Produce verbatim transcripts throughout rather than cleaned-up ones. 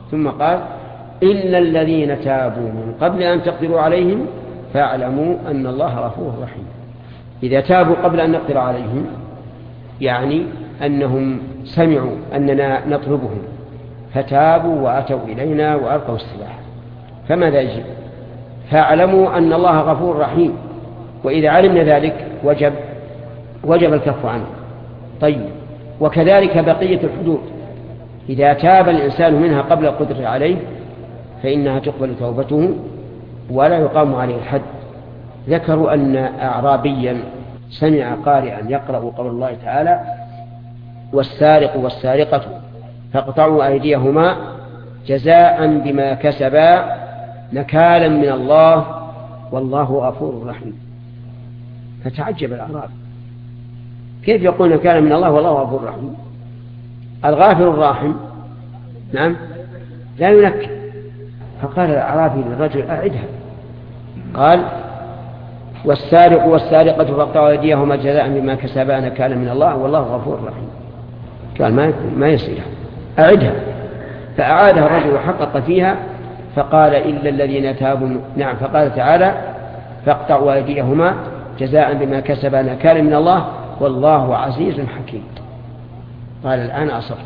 ثم قال إلا الذين تابوا من قبل أن تقدروا عليهم فاعلموا أن الله غفور رحيم. إذا تابوا قبل أن نقدر عليهم يعني أنهم سمعوا أننا نطلبهم فتابوا وأتوا إلينا وألقوا السلاح، فماذا يجب؟ فاعلموا أن الله غفور رحيم. وإذا علمنا ذلك وجب وجب الكف عنه. طيب، وكذلك بقية الحدود إذا تاب الإنسان منها قبل القدرة عليه فإنها تقبل توبته ولا يقام عليه الحد. ذكروا أن أعرابيا سمع قارئا يقرأ قول الله تعالى والسارق والسارقة فاقطعوا أيديهما جزاء بما كسبا نكالا من الله والله غفور رحيم. فتعجب الأعرابي، كيف يقول نكالا من الله والله غفور رحيم؟ الغافر الراحم نعم لا ينكر. فقال الأعرابي للرجل أعدها. قال والسارق والسارقة فاقطعوا أيديهما جزاء بما كسبا نكالا من الله والله غفور رحيم. قال ما ما يصير، أعدها. فأعادها الرجل وحقق فيها فقال إلا الذين تابوا. نعم، فقال تعالى فاقطعوا أيديهما جزاء بما كسبا نكالا من الله والله عزيز حكيم. قال الآن أصبت،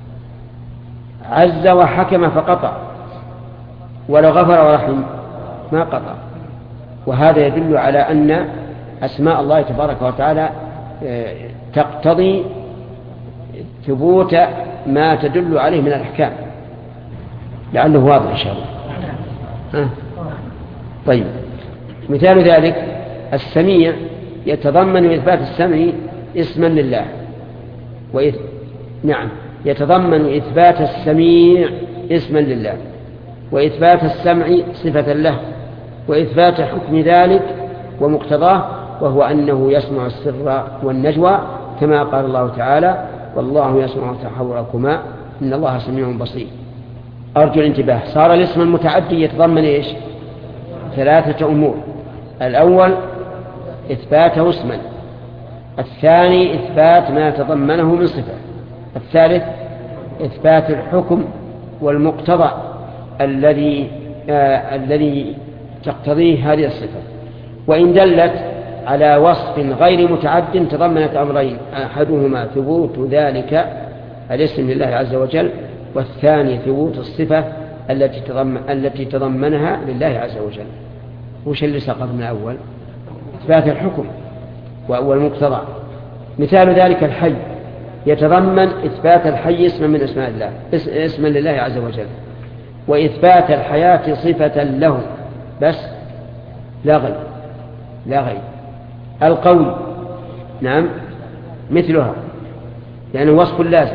عز وحكم فقطع، ولو غفر ورحم ما قطع. وهذا يدل على أن أسماء الله تبارك وتعالى تقتضي ثبوت ما تدل عليه من الأحكام. لعله واضح إن شاء الله. ها؟ طيب، مثال ذلك السميع يتضمن إثبات السمع اسما لله وإث... نعم يتضمن إثبات السميع اسما لله وإثبات السمع صفة له وإثبات حكم ذلك ومقتضاه، وهو أنه يسمع السر والنجوى كما قال الله تعالى والله يسمع تحوركما إن الله سميع بصير. أرجو الانتباه، صار الاسم المتعدي يتضمن إيش؟ ثلاثة أمور. الأول إثباته اسما، الثاني إثبات ما تضمنه من صفة، الثالث إثبات الحكم والمقتضى الذي آه الذي تقتضيه هذه الصفة. وإن دلت على وصف غير متعد تضمنت أمرين، أحدهما ثبوت ذلك الاسم لله عز وجل، والثاني ثبوت الصفة التي تضمن التي تضمنها لله عز وجل. وش اللي سقط من الأول؟ إثبات الحكم والمقتضى. مثال ذلك الحي يتضمن إثبات الحي اسما من اسماء الله اسما لله عز وجل، وإثبات الحياة صفة له بس لا غير لا غير. القوي نعم مثلها يعني وصف لازم.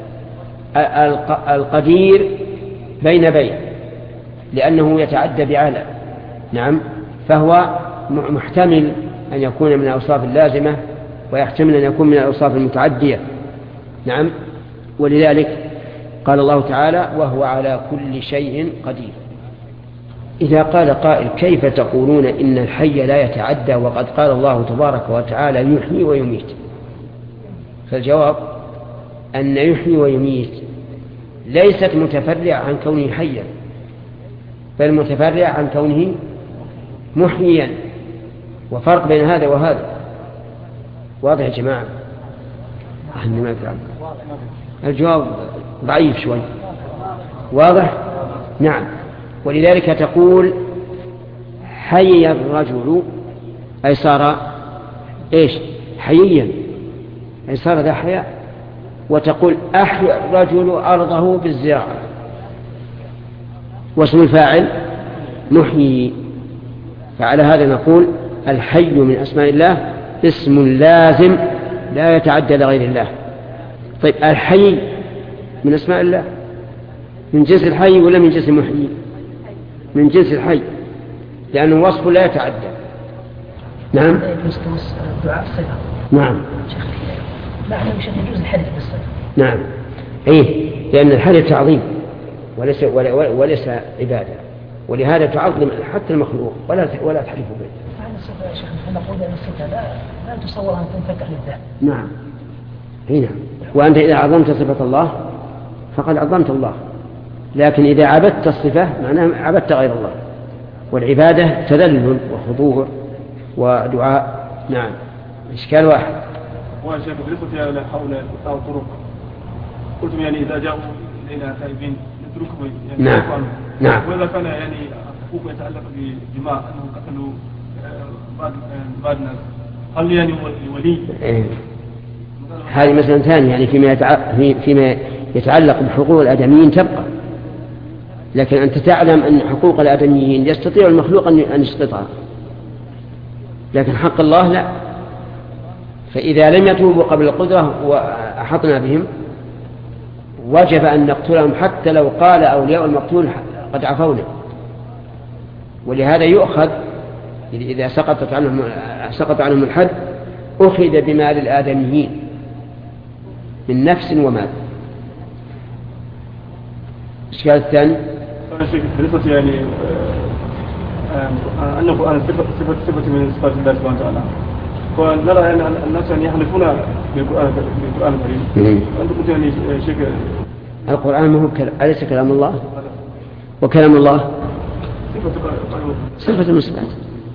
القدير بين بين لأنه يتعدى بعلى نعم، فهو محتمل أن يكون من الأوصاف اللازمة ويحتمل أن يكون من الأوصاف المتعدية نعم. ولذلك قال الله تعالى وهو على كل شيء قدير. إذا قال قائل كيف تقولون إن الحي لا يتعدى وقد قال الله تبارك وتعالى يحيي ويميت؟ فالجواب أن يحيي ويميت ليست متفرع عن كونه حيا، بل متفرع عن كونه محييا، وفرق بين هذا وهذا. واضح يا جماعة؟ الجواب ضعيف شوي. واضح؟ نعم. ولذلك تقول حي الرجل أي صار إيش؟ حييا أي صار ذا حياء. وتقول أحيا الرجل أرضه بالزراعة، واسم الفاعل محيي. فعلى هذا نقول الحي من أسماء الله اسم لازم لا يتعدى لغير الله. طيب الحي من أسماء الله من جنس الحي ولا من جنس المحيي؟ من جنس الحي لأنه وصف لا يتعدى. نعم دعاء الصفة. نعم معنى مش يجوز الحديث بالصفة. نعم إيه، لأن الحديث تعظيم وليس وليس عبادة، ولهذا تعظم حتى المخلوق ولا ولا تحلف به. معنى الصفة يا شيخ نقول أن الصفة لا لا تصور أن تنفتح للذات. نعم هنا. وأنت إذا عظمت صفة الله فقد عظمت الله، لكن إذا عبدت الصفة معناها عبدت غير الله، والعبادة تذلل وخضوع ودعاء. نعم. إشكال واحد. هو شيخ بالنسبة إلى حول الطرق قلتم يعني إذا جاءوا إلى تائبين نتركهم يعني نعم. نعم. وإذا كان يعني حقوق يتعلق بدماء أنهم قتلوا بعض بعض الناس هل يعني ولي؟ إيه. هذه مثلا ثانية يعني فيما يتعلق, فيما يتعلق بحقوق الآدميين تبقى، لكن أنت تعلم أن حقوق الآدميين يستطيع المخلوق أن يسقطها، لكن حق الله لا. فإذا لم يتوبوا قبل القدرة وأحطنا بهم وجب أن نقتلهم حتى لو قال أولياء المقتول قد عفونا. ولهذا يؤخذ إذا سقطت عنهم سقط عنهم الحد أخذ بمال الآدميين من نفس ومال. الشيء الثاني بالنسبة يعني أن القرآن صفة صفة من صفات الله سبحانه وتعالى، ونرى أن الناس يعني يحلفون بالقرآن بالقرآن الكريم. أنت قلت يعني شيء القرآن ما هو أليس كلام الله؟ وكلام الله صفة من صفات.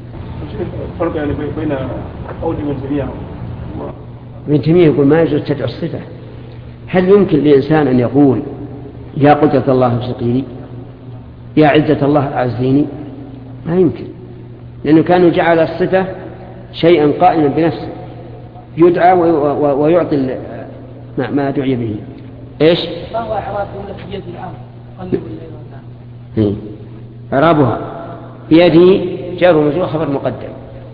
فرق يعني بين قول ابن تيمية ابن تيمية يقول ما يجوز تدعو الصفة. هل يمكن لإنسان أن يقول يا قدرة الله ابسطيني، يا عزة الله أعزيني؟ ما يمكن، لأنه كان جعل الصفة شيئا قائما بنفسه يدعى ويعطي ما دعي به. إيش؟ ما هو إعراب بيد العام؟ قلب الليل إعرابها بيدي جار ومجرور خبر مقدم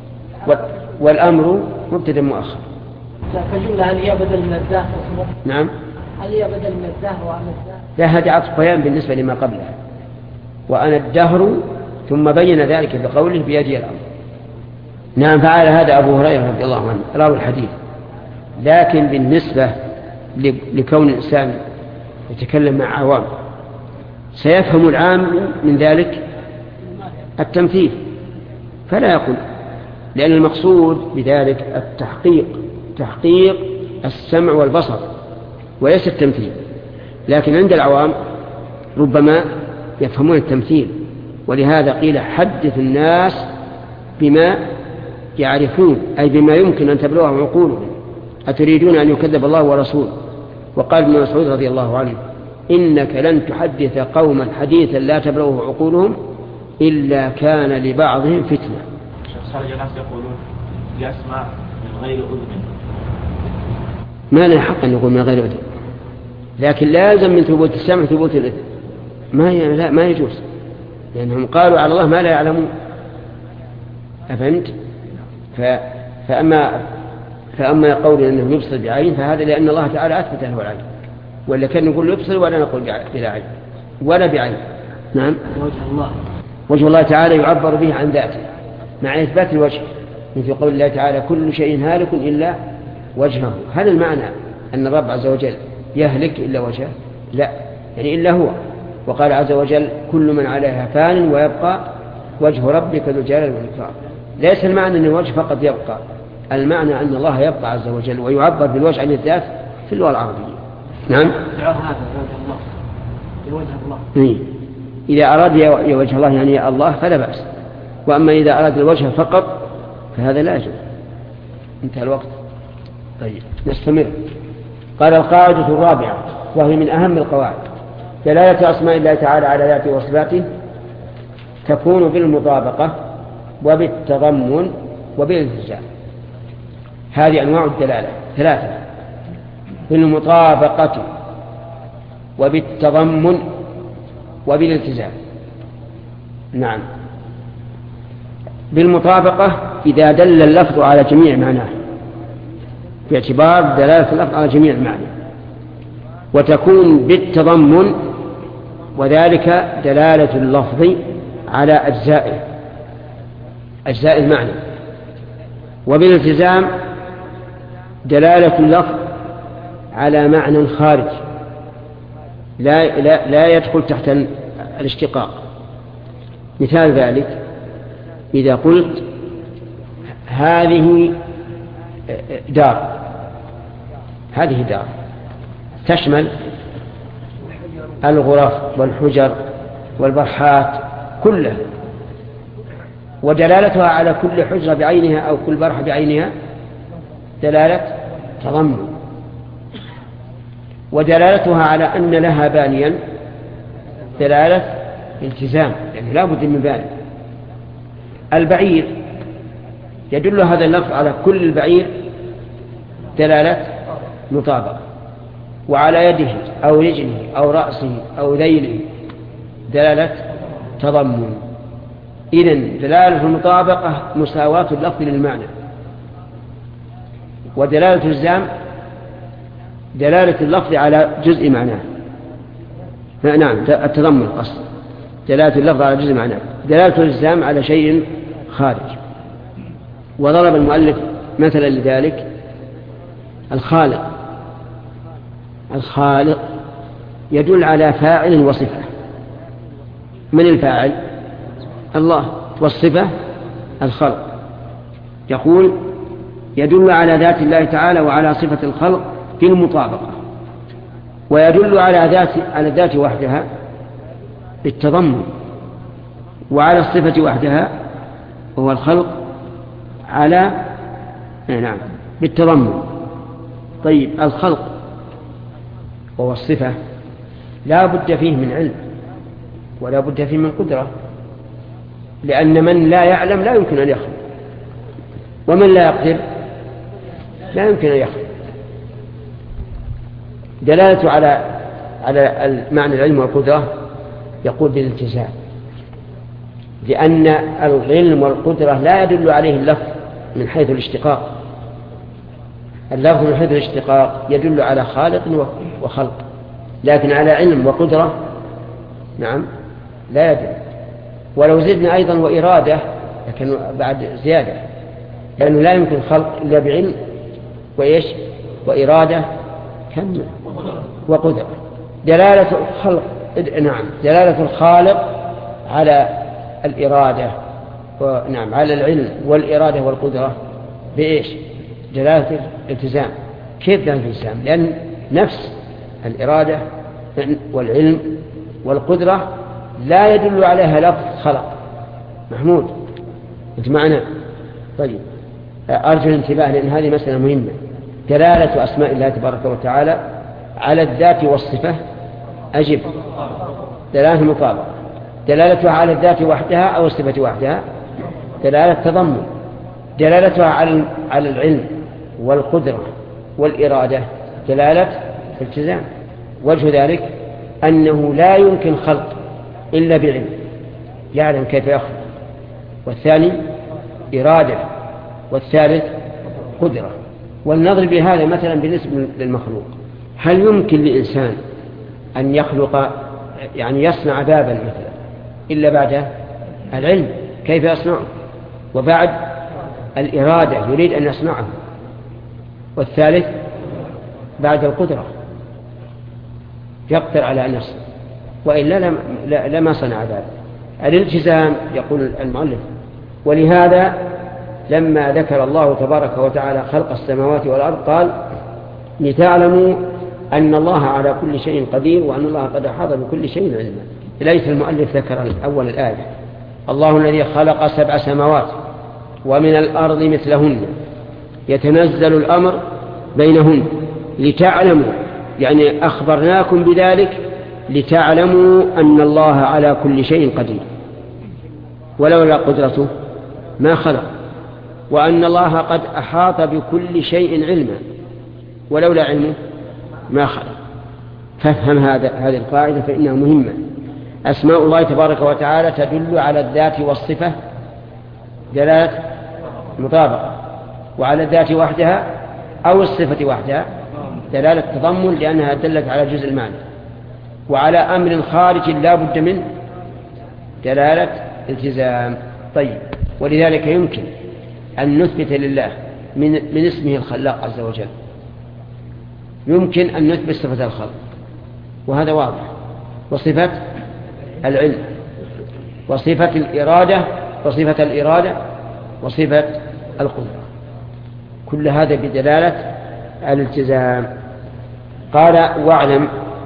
والأمر مبتدأ مؤخر. فالجملة هل هي بدل من الداه؟ نعم. هل هي بدل من الداه وعن الداه؟ لا، هذا عطف بيان بالنسبة لما قبلها. وأنا الدهر ثم بين ذلك بقوله بيدي الأمر. نعم، فعل هذا أبو هريرة رضي الله عنه راوي الحديث. لكن بالنسبة لكون الإنسان يتكلم مع عوام سيفهم العام من ذلك التمثيل فلا يقول، لأن المقصود بذلك التحقيق تحقيق السمع والبصر وليس التمثيل. لكن عند العوام ربما يفهمون التمثيل، ولهذا قيل حدث الناس بما يعرفون، أي بما يمكن أن تبلغهم عقولهم، أتريدون أن يكذب الله ورسوله. وقال ابن مسعود رضي الله عنه إنك لن تحدث قوما حديثا لا تبلغه عقولهم إلا كان لبعضهم فتنة. خرج ناس يقولون يسمع من غير أذن، ما له حق أن يقول من غير أذن، لكن لازم من ثبوت السمع ثبوت الأذن، ما لا ما يجوز، لأنهم قالوا على الله ما لا يعلمون. أفهمت؟ ف... فأما فأما يقول أنه يبصر بعين فهذا لأن الله تعالى أثبت له العين، ولا كان نقول يبصر ولا نقول بلا عين ولا بعين. نعم. وجه الله وجه الله تعالى يعبر به عن ذاته مع إثبات الوجه، مثل قول الله تعالى كل شيء هالك إلا وجهه. هل المعنى أن الرب عز وجل يهلك إلا وجهه؟ لا، يعني إلا هو. وقال عز وجل كل من عليها فان ويبقى وجه ربك ذو الجلال والإكرام. ليس المعنى أن الوجه فقط يبقى، المعنى أن الله يبقى عز وجل، ويعبر بالوجه عن الذات في اللغة العربية. نعم. هذا وجه الله لوجه الله. إيه. إذا أراد يا وجه الله يعني يا الله فلا بأس، وأما إذا أراد الوجه فقط فهذا لا يجوز. انتهى الوقت. طيب نستمر. قال القاعدة الرابعة وهي من أهم القواعد: دلالة أسماء الله تعالى على ذاته وصفاته تكون بالمطابقة وبالتضمن وبالالتزام. هذه أنواع الدلالة ثلاثة: بالمطابقة وبالتضمن وبالالتزام. نعم. بالمطابقة إذا دل اللفظ على جميع معناه باعتبار دلالة اللفظ على جميع المعنى، وتكون بالتضمن وذلك دلالة اللفظ على أجزائه أجزاء المعنى، وبالالتزام دلالة اللفظ على معنى خارج لا, لا, لا يدخل تحت الاشتقاق. مثال ذلك إذا قلت هذه دار، هذه دار تشمل الغرف والحجر والبرحات كلها، ودلالتها على كل حجرة بعينها أو كل برحة بعينها دلالة تضمن، ودلالتها على أن لها بانيا دلالة التزام، يعني لا بد من باني. البعير يدل هذا اللفظ على كل البعير دلالة مطابقة، وعلى يده أو رجله أو رأسه أو ذيله دلالة تضمن. إذن دلالة المطابقة مساواة اللفظ للمعنى، ودلالة الإلزام دلالة اللفظ على جزء معناه. نعم التضمن قصد دلالة اللفظ على جزء معناه، دلالة الإلزام على شيء خارج. وضرب المؤلف مثلا لذلك الخالق. الخالق يدل على فاعل وصفة. من الفاعل؟ الله، والصفة الخلق. يقول يدل على ذات الله تعالى وعلى صفة الخلق في المطابقة، ويدل على ذات على الذات وحدها بالتضمن، وعلى الصفة وحدها وهو الخلق على نعم بالتضمن. طيب الخلق وهو الصفة لا بد فيه من علم ولا بد فيه من قدرة، لأن من لا يعلم لا يمكن أن يخلق، ومن لا يقدر لا يمكن أن يخلق. دلالته على على المعنى العلم والقدرة يقول بالالتزام، لأن العلم والقدرة لا يدل عليه اللفظ من حيث الاشتقاق. اللفظ من حيث الاشتقاق يدل على خالق وخلق، لكن على علم وقدرة نعم لا يدل. ولو زدنا أيضا وإرادة لكن بعد زيادة، لأنه لا يمكن خلق إلا بعلم وإيش وإرادة كم وقدرة. دلالة الخلق نعم دلالة الخالق على الإرادة ونعم على العلم والإرادة والقدرة بإيش؟ دلالة الالتزام. كيف دلالة الالتزام؟ لأن نفس الإرادة والعلم والقدرة لا يدل عليها لفظ خلق. محمود أنت معنا؟ طيب أرجو الانتباه لأن هذه مسألة مهمة. دلالة أسماء الله تبارك وتعالى على الذات والصفة أجب دلالة مطابقة. دلالتها على الذات وحدها أو الصفة وحدها دلالة تضمن. دلالتها على العلم والقدرة والإرادة دلالة التزام. وجه ذلك أنه لا يمكن خلق إلا بعلم يعلم كيف يخلق، والثاني إرادة، والثالث قدرة. ولنضرب بهذا مثلا بالنسبة للمخلوق. هل يمكن لإنسان أن يخلق يعني يصنع بابا مثلا إلا بعد العلم كيف يصنعه، وبعد الإرادة يريد أن يصنعه، والثالث بعد القدرة يقدر على أن يصنع، وإلا لما صنع ذلك. الالتزام يقول المؤلف. ولهذا لما ذكر الله تبارك وتعالى خلق السماوات والأرض قال لتعلموا أن الله على كل شيء قدير وأن الله قد أحاط بكل شيء علما. ليس المؤلف ذكر أول الآية الله الذي خلق سبع سماوات ومن الأرض مثلهن يتنزل الأمر بينهن لتعلموا، يعني أخبرناكم بذلك لتعلموا أن الله على كل شيء قدير، ولولا قدرته ما خلق، وأن الله قد أحاط بكل شيء علما، ولولا علمه ما خلق. فافهم هذا هذه القاعدة فإنها مهمة. أسماء الله تبارك وتعالى تدل على الذات والصفة دلالة مطابقة، وعلى الذات وحدها أو الصفة وحدها دلالة تضمن لأنها دلت على جزء المعنى، وعلى أمر خارج لا بد منه دلالة التزام. طيب ولذلك يمكن أن نثبت لله من, من اسمه الخلاق عز وجل يمكن أن نثبت صفة الخلق، وهذا واضح، وصفة العلم، وصفة الإرادة، وصفة الإرادة وصفة القدرة، كل هذا بدلالة الالتزام. قال واعلم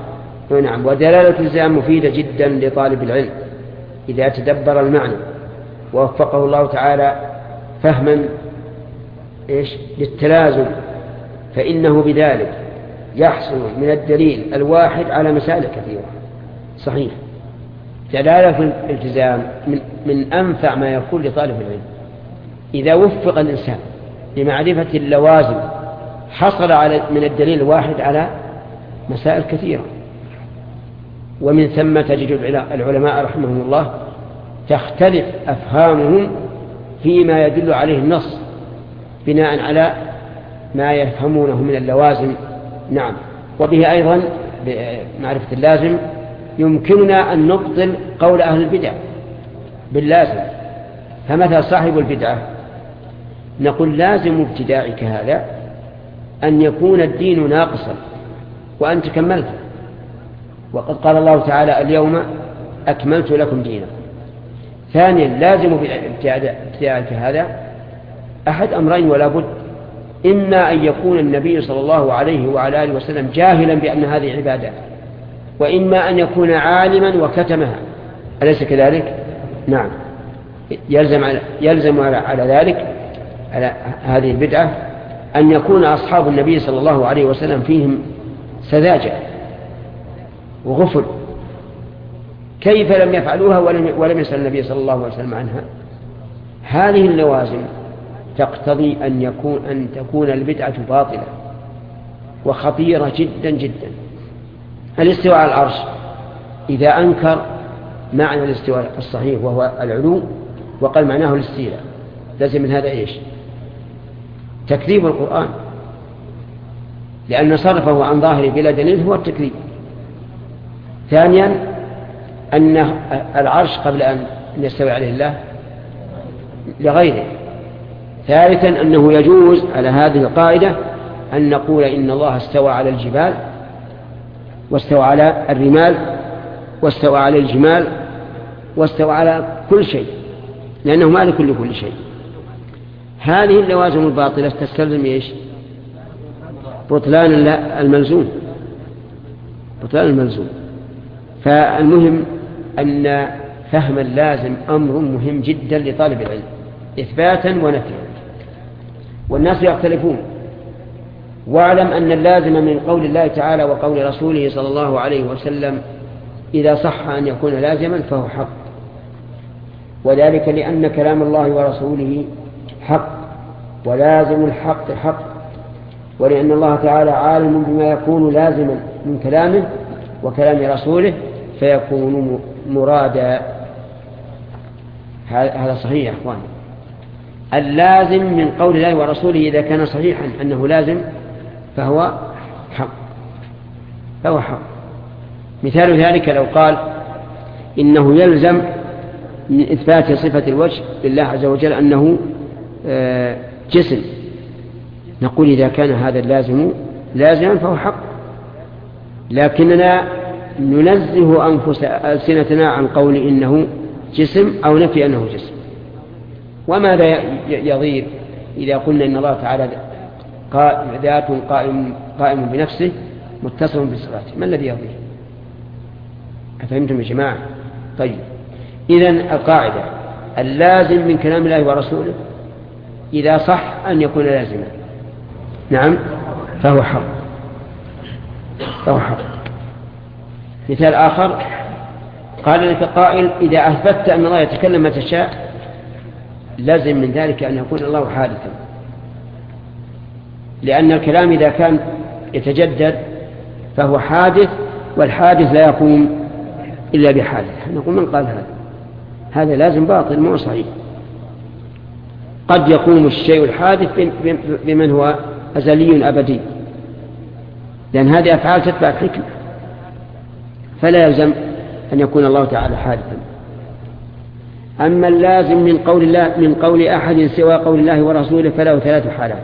نعم. ودلالة الإلزام مفيدة جدا لطالب العلم إذا تدبر المعنى ووفقه الله تعالى فهما إيش للتلازم، فإنه بذلك يحصل من الدليل الواحد على مسائل كثيرة. صحيح، دلالة الالتزام من, من أنفع ما يكون لطالب العلم. إذا وفق الإنسان لمعرفة اللوازم حصل على من الدليل الواحد على مسائل كثيرة. ومن ثم تجد العلماء رحمهم الله تختلف أفهامهم فيما يدل عليه النص بناء على ما يفهمونه من اللوازم. نعم. وبه أيضا بمعرفة اللازم يمكننا أن نبطل قول أهل البدع باللازم. فمثل صاحب البدعة نقول لازم ابتداعك هذا أن يكون الدين ناقصا وأنت كملته، وقد قال الله تعالى اليوم أكملت لكم دينكم. ثانيا لازم ابتداعك هذا أحد أمرين ولا بد: إما أن يكون النبي صلى الله عليه وعلى آله وسلم جاهلا بأن هذه عبادة، وإما أن يكون عالما وكتمها. أليس كذلك؟ نعم. يلزم على, يلزم على, على ذلك على هذه البدعة أن يكون أصحاب النبي صلى الله عليه وسلم فيهم سذاجة وغفل. كيف لم يفعلوها ولم, ولم يسأل النبي صلى الله عليه وسلم عنها؟ هذه اللوازم تقتضي أن, يكون أن تكون البدعة باطلة وخطيرة جدا جدا. الاستواء على العرش إذا أنكر معنى الاستواء الصحيح وهو العلو وقال معناه الاستيلاء لازم من هذا إيش؟ تكذيب القرآن، لأن صرفه عن ظاهره بلا دليل هو التكذيب. ثانيا أن العرش قبل أن يستوي عليه الله لغيره. ثالثا أنه يجوز على هذه القاعدة أن نقول إن الله استوى على الجبال واستوى على الرمال واستوى على الجمال واستوى على كل شيء، لأنه مالك لكل شيء. هذه اللوازم الباطلة تستلزم إيش؟ بطلان الملزوم، بطلان الملزوم. فالمهم أن فهم اللازم أمر مهم جدا لطالب العلم إثباتا ونفيا، والناس يختلفون. واعلم أن اللازم من قول الله تعالى وقول رسوله صلى الله عليه وسلم إذا صح أن يكون لازما فهو حق، وذلك لأن كلام الله ورسوله حق ولازم الحق حق، ولأن الله تعالى عالم بما يكون لازما من كلامه وكلام رسوله فيكون مرادا. هذا صحيح يا أخوان. اللازم من قول الله ورسوله إذا كان صحيحا أنه لازم فهو حق، فهو حق. مثال ذلك لو قال إنه يلزم من إثبات صفة الوجه لله عز وجل أنه جسم، نقول إذا كان هذا اللازم لازما فهو حق، لكننا ننزه أنفس ألسنتنا عن قول إنه جسم أو نفي أنه جسم. وماذا يضير إذا قلنا إن الله تعالى ذات قائم, قائم بنفسه متصل بصفاته؟ ما الذي يضير؟ أفهمتم يا جماعة؟ طيب، إذن القاعدة اللازم من كلام الله ورسوله إذا صح أن يكون لازما نعم فهو حق، فهو حق. مثال آخر قال لك قائل إذا أثبتت أن الله يتكلم ما تشاء لازم من ذلك أن يكون الله حادثا، لأن الكلام إذا كان يتجدد فهو حادث، والحادث لا يقوم إلا بحادث. نقول من قال هذا؟ هذا لازم باطل مو صحيح. قد يقوم الشيء الحادث بمن هو أزلي أبدي، لأن هذه أفعال تتبع الحكمة، فلا يلزم أن يكون الله تعالى حادثا. أما اللازم من قول الله من قول أحد سوى قول الله ورسوله فله ثلاث حالات.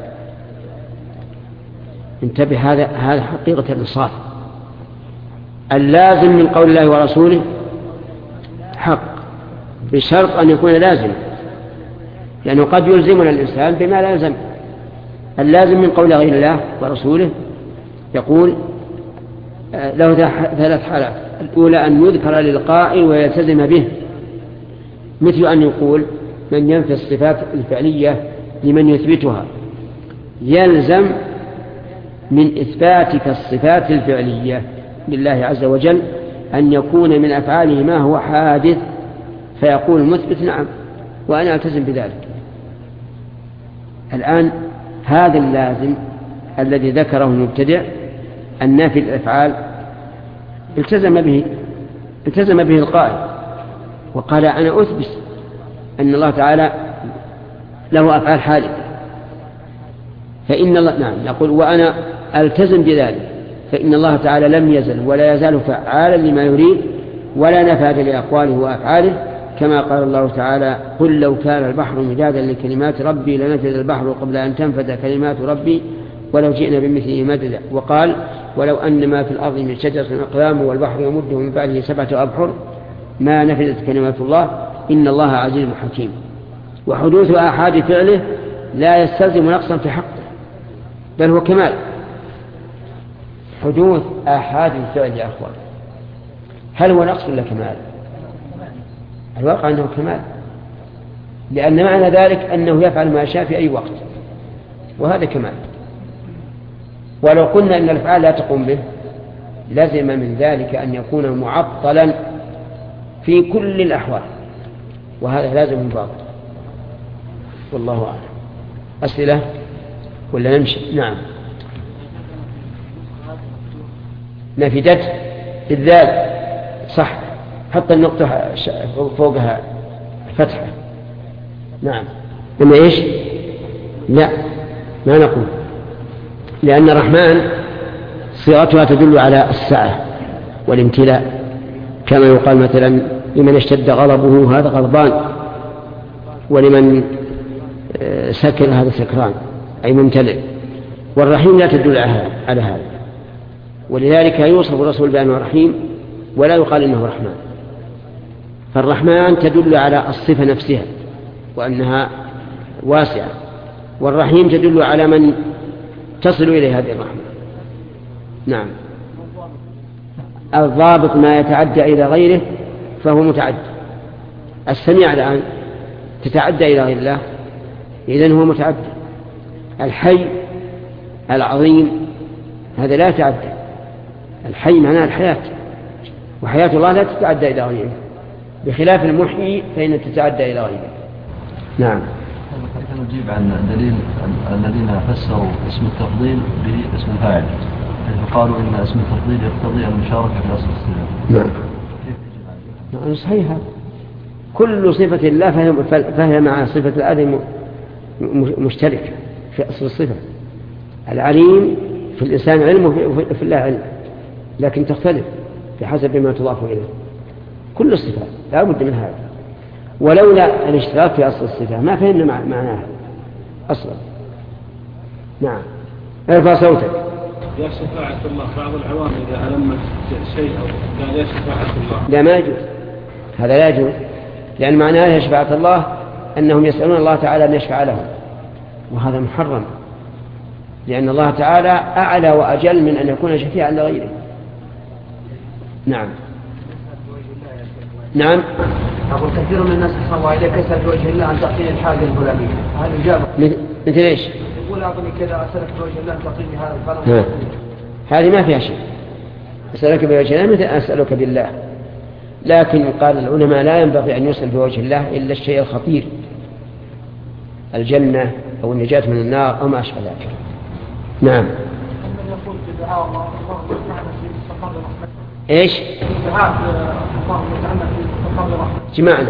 انتبه، هذا هذا حقيقة الإنصاف. اللازم من قول الله ورسوله حق بشرط أن يكون لازم، لأنه قد يلزمنا الإنسان بما لا يلزم. اللازم من قول غير الله ورسوله يقول له ثلاث حالات. الأولى أن يذكر للقائل ويلتزم به، مثل أن يقول من ينفي الصفات الفعلية لمن يثبتها يلزم من إثباتك الصفات الفعلية لله عز وجل أن يكون من أفعاله ما هو حادث، فيقول المثبت نعم وأنا ألتزم بذلك. الآن هذا اللازم الذي ذكره المبتدع النافي الأفعال التزم به التزم به القائل وقال أنا أثبت أن الله تعالى له أفعال حادثة، فإن الله نعم يقول وأنا ألتزم بذلك، فإن الله تعالى لم يزل ولا يزال فعالا لما يريد ولا نفاذ لأقواله وأفعاله، كما قال الله تعالى قل لو كان البحر مدادا لكلمات ربي لنفذ البحر قبل أن تنفذ كلمات ربي ولو جئنا بمثله مددا. وقال ولو أن ما في الأرض من شجرة أقلام والبحر يمده من بعده سبعة أبحر ما نفذت كلمات الله إن الله عزيز حكيم. وحدوث آحاد فعله لا يستلزم نقصا في حقه بل هو كمال. حدوث آحاد الفعل يا أخوان هل هو نقص ولا كمال؟ الواقع أنه كمال، لأن معنى ذلك أنه يفعل ما شاء في أي وقت، وهذا كمال. ولو قلنا أن الأفعال لا تقوم به لازم من ذلك أن يكون معطلا في كل الأحوال، وهذا لازم من باطل. والله أعلم. أسئلة ولا نمشي؟ نعم. نفدت بالذات صح، حط النقطة فوقها فتحة. نعم. إما إيش؟ لا ما نقول، لأن الرحمن صيغتها تدل على السعة والامتلاء، كما يقال مثلا لمن اشتد غضبه هذا غضبان، ولمن سكر هذا سكران أي ممتلئ. والرحيم لا تدل على هذا، ولذلك يوصف الرسول بأنه رحيم ولا يقال إنه رحمن. فالرحمن تدل على الصفة نفسها وأنها واسعة، والرحيم تدل على من تصل إليه هذه الرحمة. نعم. الضابط ما يتعدى إلى غيره فهو متعدى. السميع الآن تتعدى إلى غير الله إذن هو متعدى. الحي العظيم هذا لا يتعدى. الحي معناه الحياة، وحياة الله لا تتعدى إلى غيره، بخلاف المحيي فإن تتعدى إلى غيره. نعم. كيف نجيب عن دليل الذين فسروا اسم التفضيل باسم الفاعل، حيث قالوا إن اسم التفضيل يقتضي المشاركة في أصل الصفة؟ نعم. نعم صحيح. كل صفة الله فهي مع صفة الآدم مشتركة في أصل الصفة. العليم في الإنسان علم وفي الله علم، لكن تختلف بحسب ما تضاف إليه. كل الصفات لا بد من هذا، ولولا الاشتراك في أصل الصفة ما فهمنا معناها أصلا. نعم. ارفع صوتك. يا شفاعة الله بعض العوام إذا ألمت شيء أو قال يا شفاعة الله لا ما يجوز، هذا لا يجوز، لأن معناه يا شفاعة الله أنهم يسألون الله تعالى أن يشفع لهم، وهذا محرم، لأن الله تعالى أعلى وأجل من أن يكون شفيعا لغيره. نعم. نعم. أقول كثير من الناس صلوا إليك يسأل بوجه الله أن تعطيني الحاجة الفلانية، هل إجابة؟ مثل إيش؟ يقول أعطني كذا أسألك بوجه الله أن تعطيني هذا الفلان. هذه ما فيها شيء. أسألك بوجه الله مثل أسألك بالله، لكن قال العلماء لا ينبغي أن يسأل بوجه الله إلا الشيء الخطير، الجنة أو النجاة من النار أو ما أشبه ذلك. نعم. من يقول بدعاء الله الله تعالى في استقام رحمته. إيش؟ دعاء الله تعالى في استقام رحمته. جمعنا.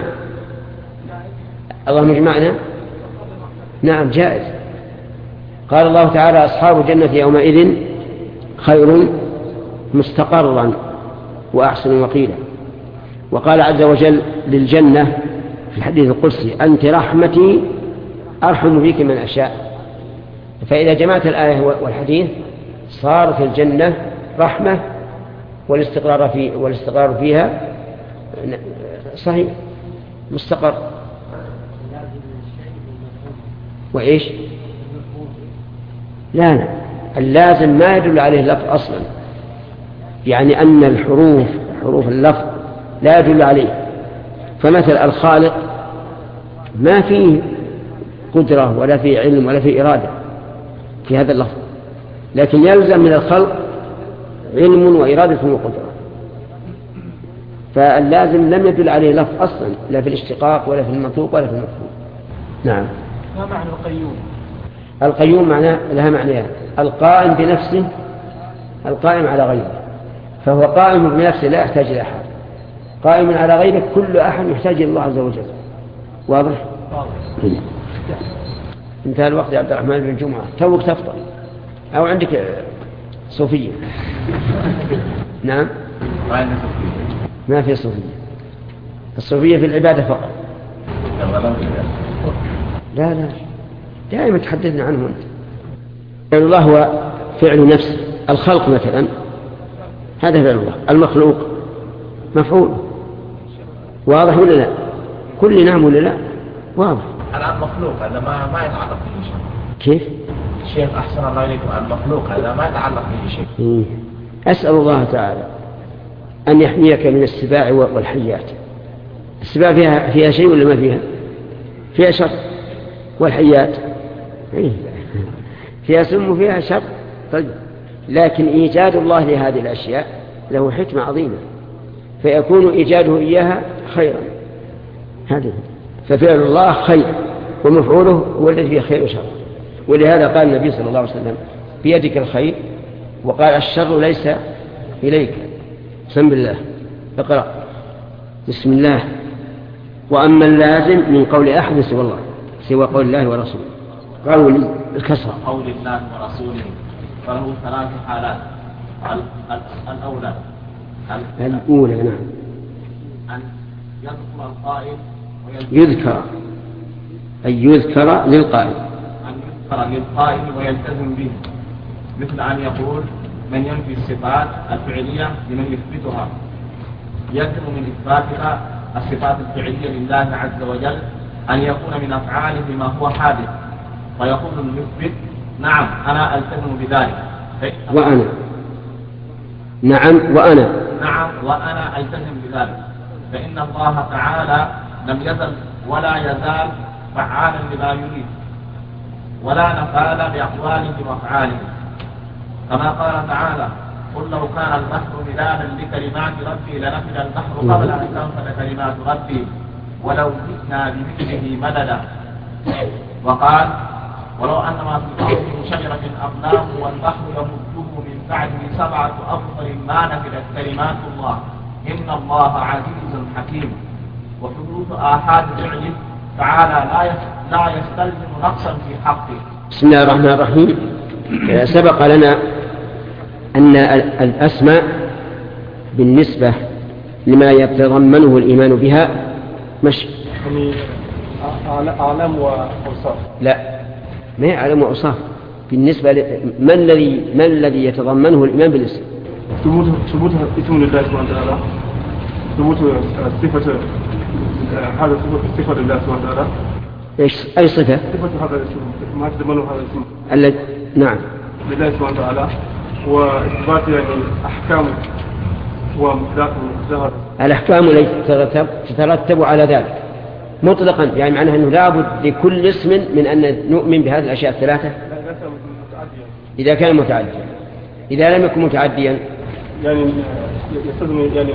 اللهم اجمعنا. نعم جائز. قال الله تعالى أصحاب الجنة يومئذ خير مستقرا وأحسن وقيلا. وقال عز وجل للجنة في الحديث القدسي أنت رحمتي أرحم بك من أشاء. فإذا جمعت الآية والحديث صارت الجنة رحمة، والاستقرار, في والاستقرار فيها صحيح مستقر. وإيش؟ لا لا اللازم ما يدل عليه اللفظ أصلا، يعني أن الحروف حروف اللفظ لا يدل عليه. فمثل الخالق ما فيه قدرة ولا فيه علم ولا فيه إرادة في هذا اللفظ، لكن يلزم من الخلق علم وإرادة وقدرة، فاللازم لم يدل عليه لفظ أصلا لا في الاشتقاق ولا في المنطوق ولا في المفهوم. نعم. ما معنى القيوم؟ القيوم معناه لها معنيان: القائم بنفسه، القائم على غيره، فهو قائم بنفسه لا يحتاج إلى أحد، قائم على غيره كل أحد يحتاج إلى الله عز وجل. واضح؟ انتهى الوقت يا عبد الرحمن بن جمعة، توك تفطر أو عندك صوفية؟ نعم، ما في صوفية، الصوفية في العبادة فقط. لا لا دائما تحدثنا عنه أنت. فعل الله هو فعل نفسه. الخلق مثلا هذا فعل الله، المخلوق مفعول. واضح ولا لا؟ كل نعم ولا لا؟ واضح. على المخلوق هذا ما ما يتعلق به شيء. كيف؟ الشيخ أحسن الله إليكم، المخلوق هذا ما يتعلق به شيء. أسأل الله تعالى أن يحميك من السباع والحيات. السباع فيها فيها شيء ولا ما فيها؟ فيها شر. والحيات فيها سم وفيها شر. طيب، لكن إيجاد الله لهذه الأشياء له حكمة عظيمة، فيكون إيجاده إياها خيرا. هذه ففعل الله خير، ومفعوله هو الذي فيه خير وشر. ولهذا قال النبي صلى الله عليه وسلم: بيدك الخير، وقال: الشر ليس إليك. بسم الله، اقرأ بسم الله. وأما اللازم من قول أحد سوى الله، سوى قول الله ورسوله، قول الكسر قول الله ورسوله فله ثلاث حالات. الأولى الأولى نعم أن يذكر القائل يذكر أي يذكر للقائل، أن يذكر للقائل ويلتزم به، مثل أن يقول: من ينفي الصفات الفعلية لمن يثبتها، يلزم من إثباتها الصفات الفعلية لله عز وجل أن يكون من أفعاله ما هو حادث، فيقول المثبت: نعم أنا ألتزم بذلك. وأنا نعم وأنا نعم وأنا ألتزم بذلك، فإن الله تعالى لم يزل ولا يزال فعالا لما يريد، ولا نفاذ لأقواله وأفعاله، كما قال تعالى: قل لو كان البحر مدادا لكلمات ربي لنفد البحر قبل أن تنفد كلمات ربي ولو جئنا بمثله مددا. وقال: ولو أن ما في الأرض من شجرة أقلام والبحر يمده من بعده سبعة أبطل ما نفدت كلمات الله إن الله عزيز حكيم. وحدوث آحاد فعله تعالى لا لا يستلزم نقصا في حقه. بسم الله الرحمن الرحيم. سبق لنا أن الأسماء بالنسبة لما يتضمنه الإيمان بها مش يعني أعلام وأوصاف. لا، ما هي أعلام وأوصاف. بالنسبة ل... ما الذي ما الذي يتضمنه الإيمان بالاسم؟ ثبوت ثبوت اسم لله سبحانه وتعالى، ثبوت صفة هذا صفة لله سبحانه وتعالى. ايش أي صفة؟ صفة هذا الاسم، ما تضمنه هذا الاسم. الذي نعم لله سبحانه وتعالى، وإثبات يعني أحكام ومقدار. الأحكام التي تترتب على ذلك مطلقا، يعني معناه أنه لابد لكل اسم من أن نؤمن بهذه الأشياء الثلاثة إذا كان متعديا. إذا لم يكن متعديا يعني يستلزم يعني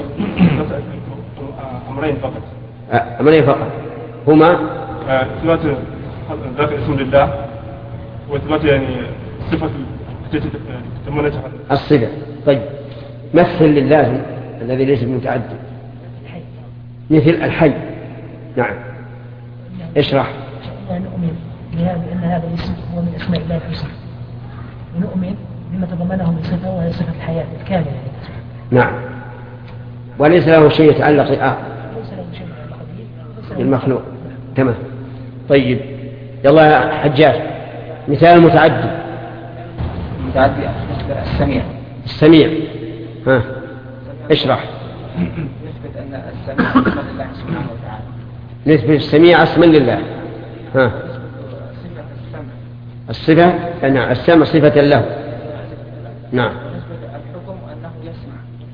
أمرين فقط. أمرين فقط هما إثبات ذات اسم لله، وإثبات يعني صفة تتمنى الصفة. طيب، مثل لله الذي ليس متعدي مثل الحي. نعم، اشرح. نؤمن بهذا أن هذا الاسم هو من أسماء الله الحسنى، ونؤمن بما تضمنه من صفة وهي صفة الحياة الكاملة. نعم، وليس له شيء يتعلق آه. ليس له شيء يتعلق بالمخلوق. تمام. طيب، يلا يا حجاج، مثال متعدي. متعدي السميع. السميع، ها اشرح. نثبت أن السميع اسم لله سبحانه وتعالى. نثبت السميع اسما لله. ها صفة السمع. الصفة، نعم، السمع صفة له. نعم. نثبت الحكم أنه يسمع.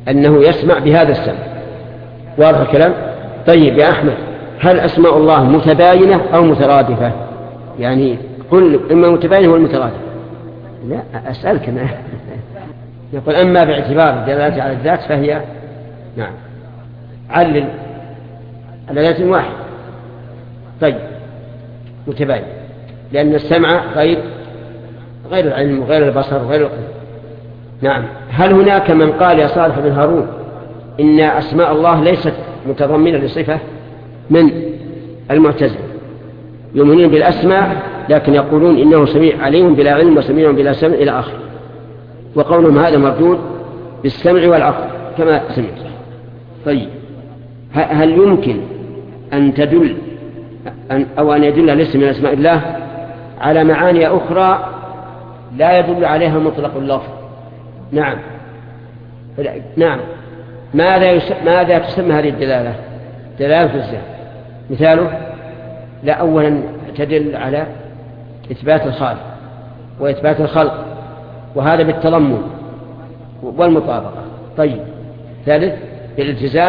أنه يسمع بهذا السمع. واضح الكلام؟ طيب يا أحمد، هل أسماء الله متباينة أو مترادفة؟ يعني قل إما متباينة ولا مترادفة. لا أسألك أنا. يقول أما باعتبار الدلالة على الذات فهي نعم علل على ذات واحد. طيب متباين، لأن السمع غير غير العلم وغير البصر وغير القلب. نعم. هل هناك من قال يا صالح بن هارون إن أسماء الله ليست متضمنة لصفة؟ من المعتزلة يؤمنون بالأسماء لكن يقولون إنه سميع عليم بلا علم وسميع بلا سمع إلى آخر، وقولهم هذا مردود بالسمع والعقل كما سمعت. طيب هل يمكن أن تدل أن أو أن يدل الاسم من أسماء الله على معاني أخرى لا يدل عليها مطلق اللفظ؟ نعم. نعم. ماذا يس... ماذا تسمى هذه الدلالة؟ دلالة الذات. مثاله لا أولا تدل على إثبات الخالق وإثبات الخلق، وهذا بالتضمن والمطابقة. طيب ثالث بالالتزام.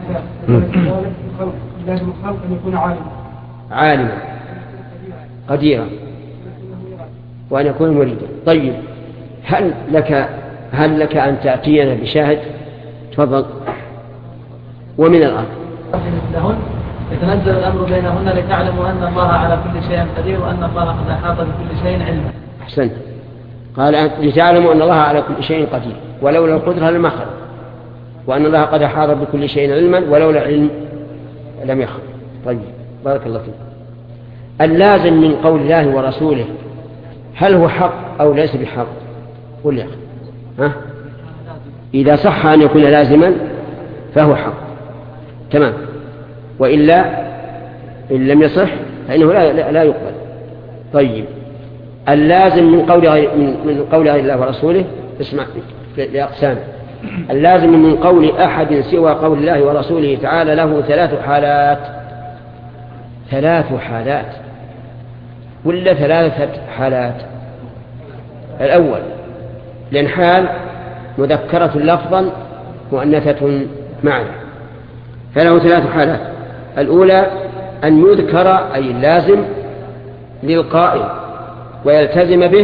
لازم الخلق أن يكون عالما عالما قديرا وأن يكون مريدا. طيب هل لك هل لك أن تأتينا بشاهد؟ تفضل. ومن الأرض مثلهن يتنزل الأمر بينهن لتعلموا أن الله على كل شيء قدير وأن الله قد أحاط بكل شيء علما. أحسنت. قال لتعلموا أن الله على كل شيء قدير ولولا القدرة لما خلق، وأن الله قد أحاط بكل شيء علما ولولا علم لم يخلق. طيب بارك الله فيك. اللازم من قول الله ورسوله هل هو حق أو ليس بحق؟ قل يا أخي. ها؟ إذا صح أن يكون لازما فهو حق تمام، وإلا إن لم يصح فإنه لا, لا, لا يقبل. طيب اللازم من قول من, من قول الله ورسوله اسمع لأقسام. اللازم من قول أحد سوى قول الله ورسوله تعالى له ثلاث حالات. ثلاث حالات ولا ثلاثة حالات؟ الأول لأن حال مذكرة لفظا مؤنثة معنى، فله ثلاث حالات. الأولى أن يذكر أي اللازم للقائل ويلتزم به،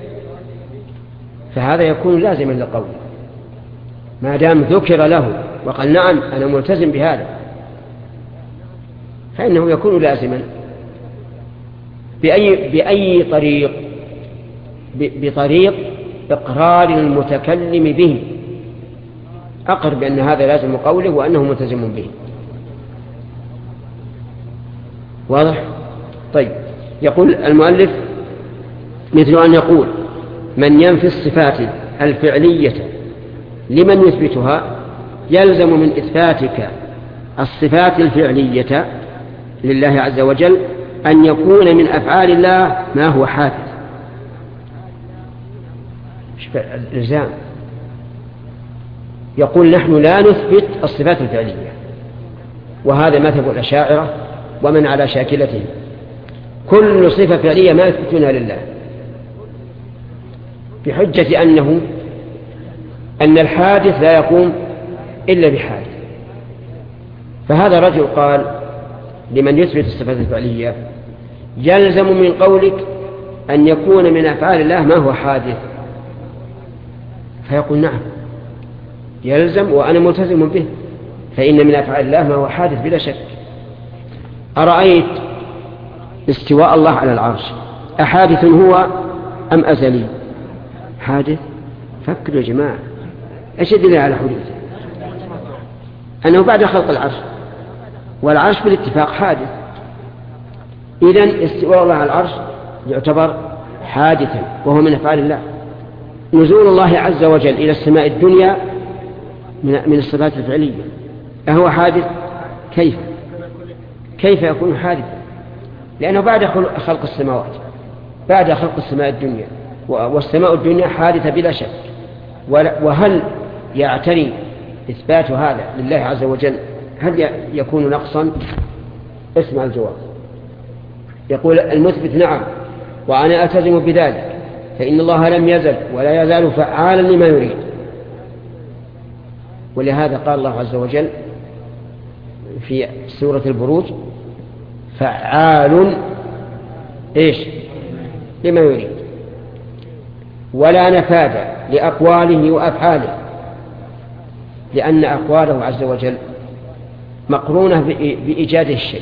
فهذا يكون لازما للقول ما دام ذكر له وقال نعم أنا ملتزم بهذا، فإنه يكون لازما. بأي, بأي طريق؟ بطريق إقرار المتكلم به، أقر بأن هذا لازم قوله وأنه ملتزم به. واضح؟ طيب يقول المؤلف مثل أن يقول من ينفي الصفات الفعلية لمن يثبتها يلزم من إثباتك الصفات الفعلية لله عز وجل أن يكون من أفعال الله ما هو حادث. الإلزام يقول نحن لا نثبت الصفات الفعلية، وهذا مذهب الأشاعرة ومن على شاكلتهم. كل صفة فعلية ما يثبتونها لله بحجة أنه أن الحادث لا يقوم إلا بحادث. فهذا رجل قال لمن يثبت الصفات الفعلية يلزم من قولك أن يكون من أفعال الله ما هو حادث، فيقول نعم يلزم وأنا ملتزم به، فإن من أفعال الله ما هو حادث بلا شك. أرأيت استواء الله على العرش أحادث هو أم أزلي؟ حادث. فكروا يا جماعة، ايش يدل على حدوثه؟ أنه بعد خلق العرش، والعرش بالاتفاق حادث. إذن استواء الله على العرش يعتبر حادثا وهو من أفعال الله. نزول الله عز وجل إلى السماء الدنيا من الصفات الفعلية، أهو حادث؟ كيف كيف يكون حادثا؟ لأنه بعد خلق السماوات، بعد خلق السماء الدنيا، والسماء الدنيا حادثة بلا شك. وهل يعتري إثبات هذا لله عز وجل هل يكون نقصا؟ اسمع الجواب. يقول المثبت نعم وأنا ألتزم بذلك، فإن الله لم يزل ولا يزال فعالا لما يريد. ولهذا قال الله عز وجل في سورة البروج فعال إيش لما يريد، ولا نفاذ لأقواله وأفعاله، لأن أقواله عز وجل مقرونة بإيجاد الشيء،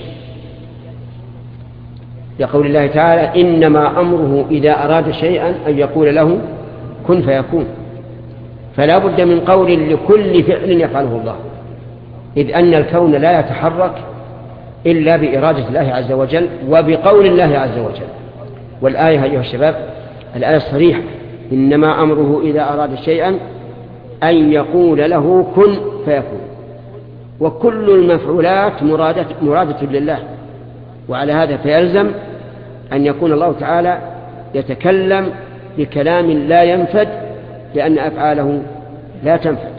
لقول الله تعالى إنما أمره إذا أراد شيئا أن يقول له كن فيكون، فلا بد من قول لكل فعل يفعله الله، إذ أن الكون لا يتحرك إلا بإرادة الله عز وجل وبقول الله عز وجل. والآية أيها الشباب الآية صريحة إنما أمره إذا أراد شيئا أن يقول له كن فيكون، وكل المفعولات مرادة, مرادة لله، وعلى هذا فيلزم أن يكون الله تعالى يتكلم بكلام لا ينفد، لأن أفعاله لا تنفد.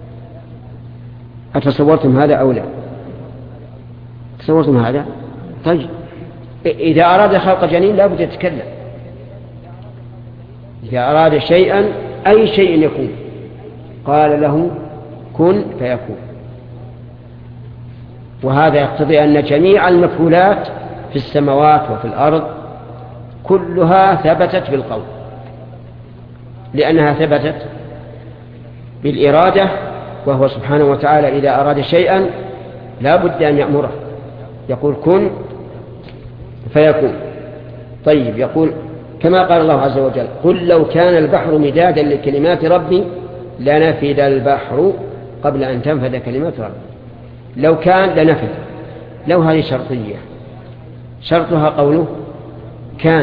أتصورتم هذا أو لا؟ تصورتم هذا؟ طيب إذا أراد خلق جنين لا بد يتكلم، إذا أراد شيئا أي شيء يكون قال له كن فيكون. وهذا يقتضي أن جميع المفعولات في السماوات وفي الأرض كلها ثبتت بالقول، لأنها ثبتت بالإرادة، وهو سبحانه وتعالى إذا أراد شيئا لا بد أن يأمره، يقول كن فيكون. طيب يقول كما قال الله عز وجل قل لو كان البحر مدادا لكلمات ربي لنفد البحر قبل أن تنفد كلمات ربي. لو كان لنفد، لو هذه شرطية، شرطها قوله كان،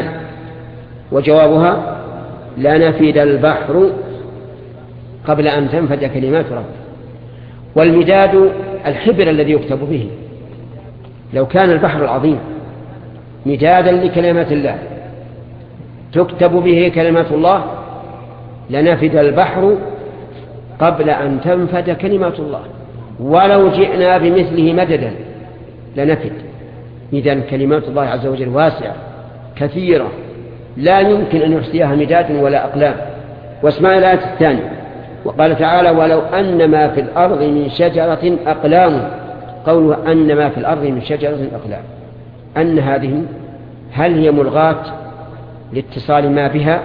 وجوابها لنفد البحر قبل أن تنفد كلمات ربي. والمداد الحبر الذي يكتب به، لو كان البحر العظيم مدادا لكلمات الله تكتب به كلمات الله لنفد البحر قبل أن تنفد كلمات الله، ولو جئنا بمثله مددا لنفد. إذن كلمات الله عز وجل واسعة كثيرة لا يمكن أن يحصيها مداد ولا أقلام. واسمع الآية الثانية وقال تعالى ولو أن ما في الأرض من شجرة أقلام، قوله أن ما في الأرض من شجرة أقلام، أن هذه هل هي ملغاة لاتصال ما بها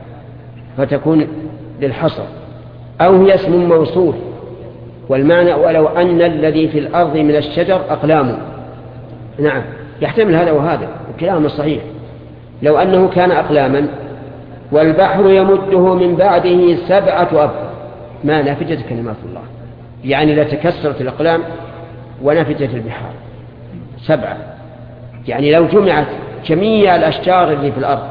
فتكون للحصر، أو هي اسم موصول؟ والمعنى ولو أن الذي في الأرض من الشجر أقلام، نعم يحتمل هذا وهذا، الكلام صحيح. لو أنه كان أقلاما والبحر يمده من بعده سبعة أبحر ما نفجت كلمات الله، يعني لتكسرت الأقلام ونفجت البحار سبعة. يعني لو جمعت جميع الأشجار اللي في الأرض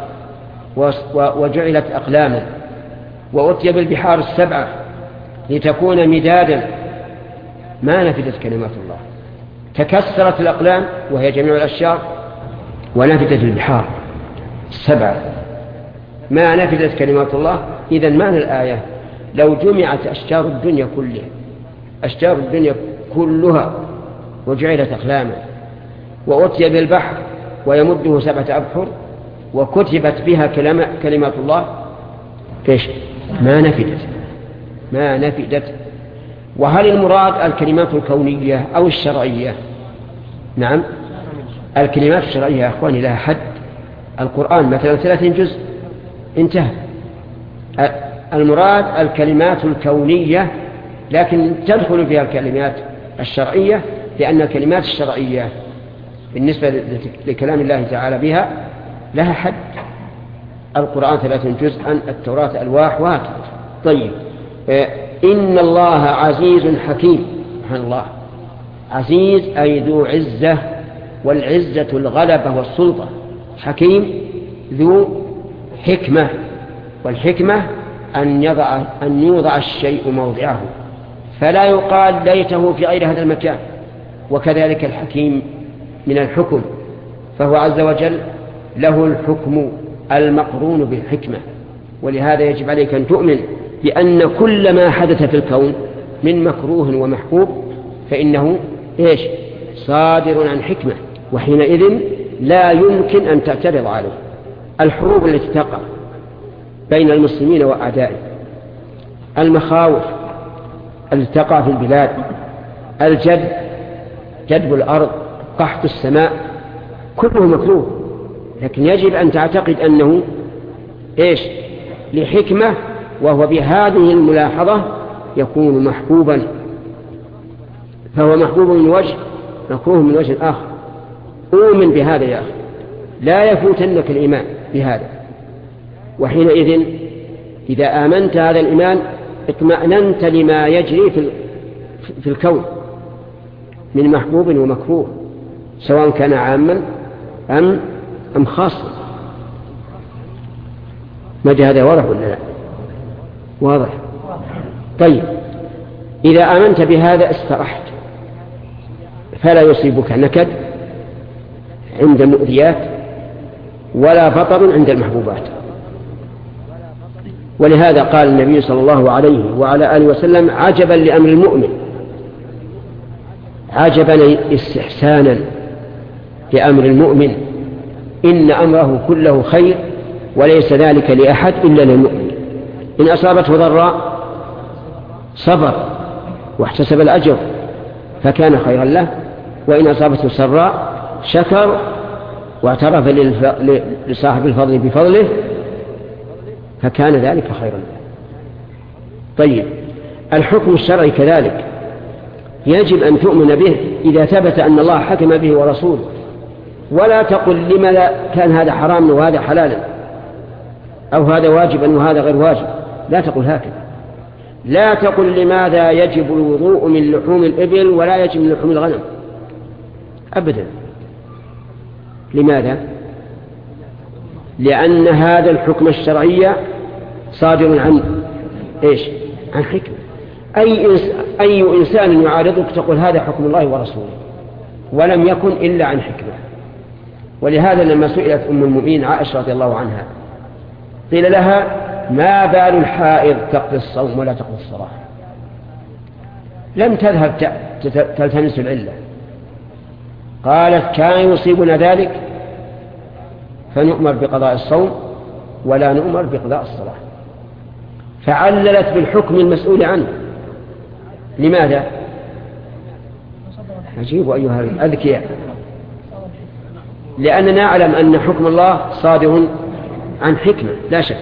وجعلت أقلاما وأتي بالبحار السبعة لتكون مدادا ما نفدت كلمات الله، تكسرت الأقلام وهي جميع الأشجار ونفدت البحار السبعة ما نفدت كلمات الله. إذن معنى الآية لو جمعت أشجار الدنيا كلها أشجار الدنيا كلها وجعلت أقلاما وأتي بالبحر ويمده سبعة أبحر وكتبت بها كلمات الله إيش؟ ما نفدت ما نفدت. وهل المراد الكلمات الكونية أو الشرعية؟ نعم الكلمات الشرعية يا أخواني لها حد. القرآن مثلا ثلاثين جزء انتهى. المراد الكلمات الكونية، لكن تدخل فيها الكلمات الشرعية، لأن الكلمات الشرعية بالنسبة لكلام الله تعالى بها لها حد. القرآن ثلاثين جزءا، التوراة ألواح وهكذا. طيب إن الله عزيز حكيم. سبحان الله، عزيز أي ذو عزة، والعزة الغلبة والسلطة. حكيم ذو حكمة، والحكمة أن يضع, أن يوضع الشيء موضعه، فلا يقال ليته في غير هذا المكان. وكذلك الحكيم من الحكم، فهو عز وجل له الحكم المقرون بالحكمة. ولهذا يجب عليك أن تؤمن بأن كل ما حدث في الكون من مكروه ومحبوب فإنه إيش؟ صادر عن حكمة، وحينئذ لا يمكن أن تعترض عليه. الحروب التي تقع بين المسلمين وأعدائهم، المخاوف التي تقع في البلاد، الجد، جدب الأرض، قحط السماء، كله مكروه، لكن يجب أن تعتقد أنه إيش؟ لحكمة، وهو بهذه الملاحظة يكون محبوبا، فهو محبوب من وجه، مكروه من وجه آخر. أؤمن بهذا يا أخي، لا يفوتنك الإيمان بهذا. وحينئذ إذا آمنت هذا الإيمان اطمأننت لما يجري في في الكون من محبوب ومكروه، سواء كان عاما أم أم خاصا. ما هذا واضح ولا لا؟ واضح. طيب، إذا آمنت بهذا استرحت، فلا يصيبك نكد عند المؤذيات ولا فطر عند المحبوبات. ولهذا قال النبي صلى الله عليه وعلى آله وسلم: عجبا لأمر المؤمن، عجبا استحسانا لأمر المؤمن، إن أمره كله خير وليس ذلك لأحد إلا للمؤمن. إن أصابته ضراء صبر واحتسب الأجر فكان خيرا له، وإن أصابته سراء شكر واعترف لصاحب الفضل بفضله فكان ذلك خيرا له. طيب، الحكم الشرعي كذلك يجب أن تؤمن به إذا ثبت أن الله حكم به ورسوله، ولا تقل لما كان هذا حراما وهذا حلالا، أو هذا واجبا وهذا غير واجب. لا تقل هكذا. لا تقل لماذا يجب الوضوء من لحوم الإبل ولا يجب من لحوم الغنم، أبدا. لماذا؟ لأن هذا الحكم الشرعي صادر عن إيش؟ عن حكمة. أي, إنس... أي إنسان يعارضك تقول هذا حكم الله ورسوله، ولم يكن إلا عن حكمة. ولهذا لما سئلت أم المؤمنين عائشة رضي الله عنها قيل لها: ما بال الحائض تقضي الصوم ولا تقضي الصلاة؟ لم تذهب تلتمس العلة. قالت: كان يصيبنا ذلك فنؤمر بقضاء الصوم ولا نؤمر بقضاء الصلاة. فعللت بالحكم المسؤول عنه. لماذا؟ عجيب أيها الأذكياء. لأننا نعلم أن حكم الله صادر عن حكمة لا شك،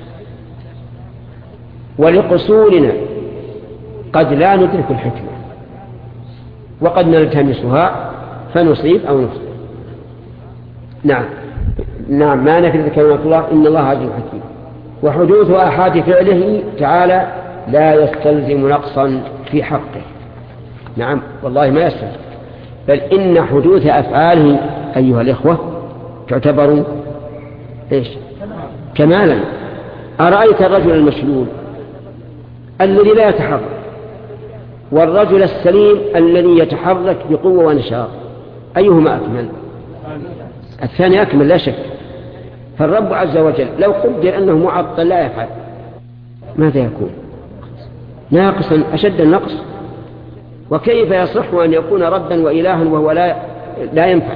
ولقصورنا قد لا ندرك الحكمة، وقد نلتمسها فنصيب أو نخطئ. نعم نعم ما نفذ كلمة الله إن الله عزيز حكيم. وحدوث آحاد فعله تعالى لا يستلزم نقصا في حقه. نعم والله ما يستلزم، بل إن حدوث أفعاله أيها الإخوة تعتبر إيش؟ كمالا. أرأيت الرجل المشلول الذي لا يتحرك، والرجل السليم الذي يتحرك بقوة ونشاط، أيهما أكمل؟ الثاني أكمل لا شك. فالرب عز وجل لو قدر أنه معطل لا يفعل، ماذا يكون؟ ناقصا أشد النقص. وكيف يصح أن يكون ربا وإلها وهو لا, لا ينفع؟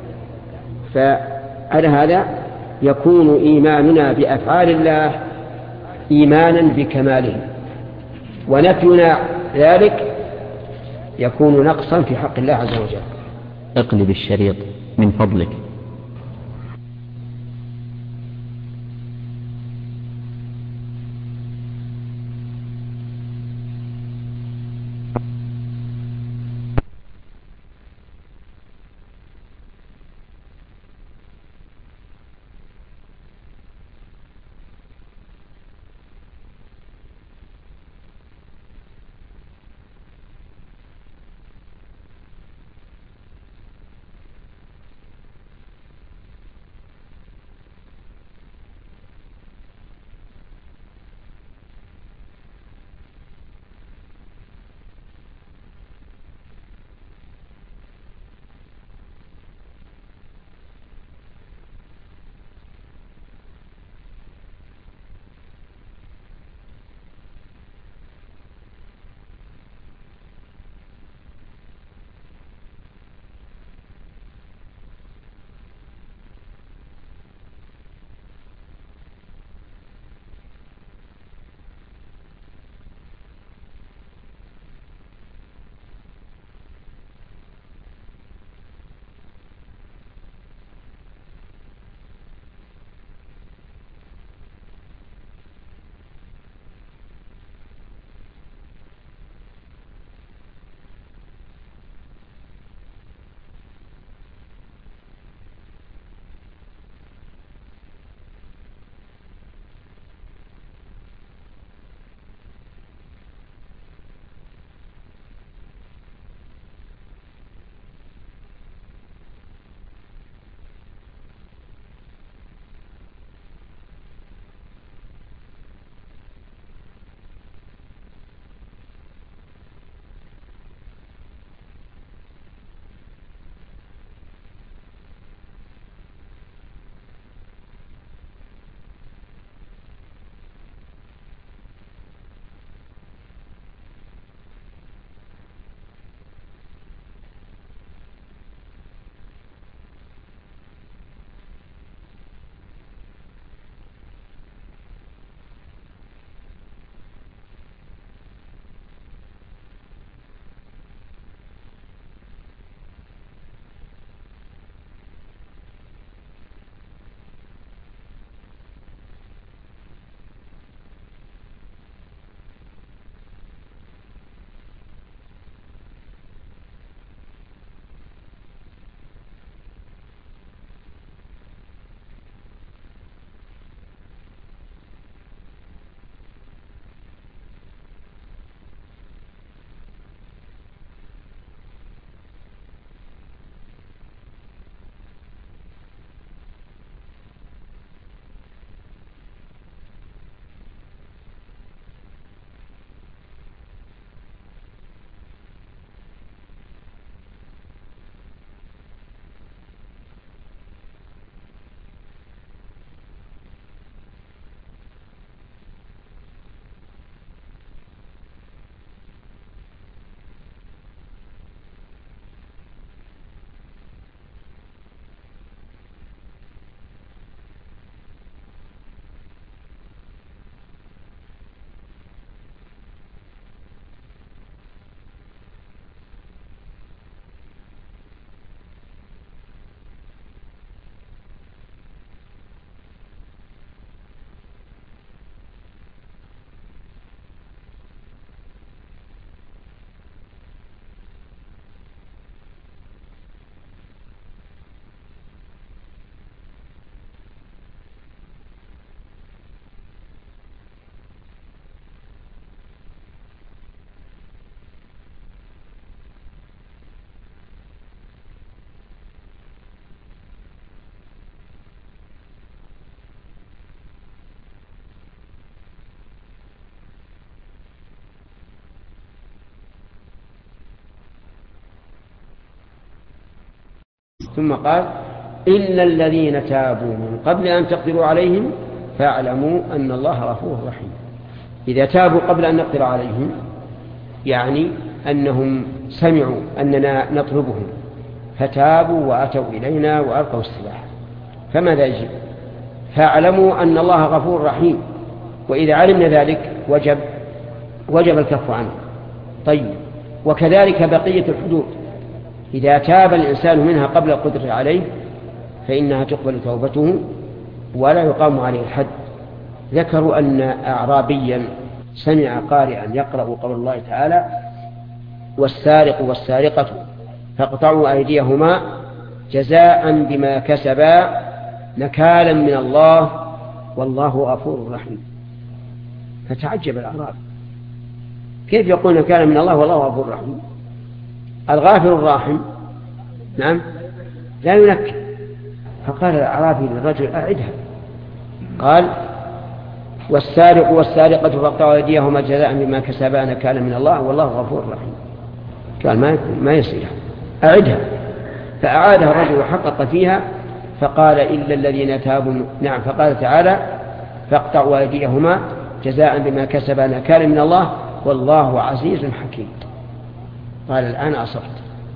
فعلى هذا يكون إيماننا بأفعال الله إيمانا بكماله، ونفينا ذلك يكون نقصا في حق الله عز وجل. اقلب الشريط من فضلك. ثم قال إلا الذين تابوا من قبل أن تقدروا عليهم فاعلموا أن الله غفور رحيم. إذا تابوا قبل أن نقدر عليهم يعني أنهم سمعوا أننا نطلبهم فتابوا وأتوا إلينا وألقوا السلاح، فماذا يجب؟ فاعلموا أن الله غفور رحيم، وإذا علمنا ذلك وجب وجب الكف عنه. طيب، وكذلك بقية الحدود إذا تاب الإنسان منها قبل القدرة عليه فإنها تقبل توبته ولا يقام عليه الحد. ذكروا أن أعرابيا سمع قارئا يقرأ قول الله تعالى والسارق والسارقة فاقطعوا أيديهما جزاء بما كسبا نكالا من الله والله غفور رحيم. فتعجب الأعرابي كيف يقول نكالا من الله والله غفور رحيم؟ الغافر الراحم نعم لا ينكر. فقال الأعرابي للرجل أعدها، قال والسارق والسارقة فاقطعوا أيديهما جزاء بما كسبا نكالا من الله والله غفور رحيم. قال ما ما يصير، أعدها. فأعادها الرجل وحقق فيها فقال إلا الذين تابوا. نعم، فقال تعالى فاقطعوا أيديهما جزاء بما كسبا نكالا من الله والله عزيز حكيم. قال الآن أصبت،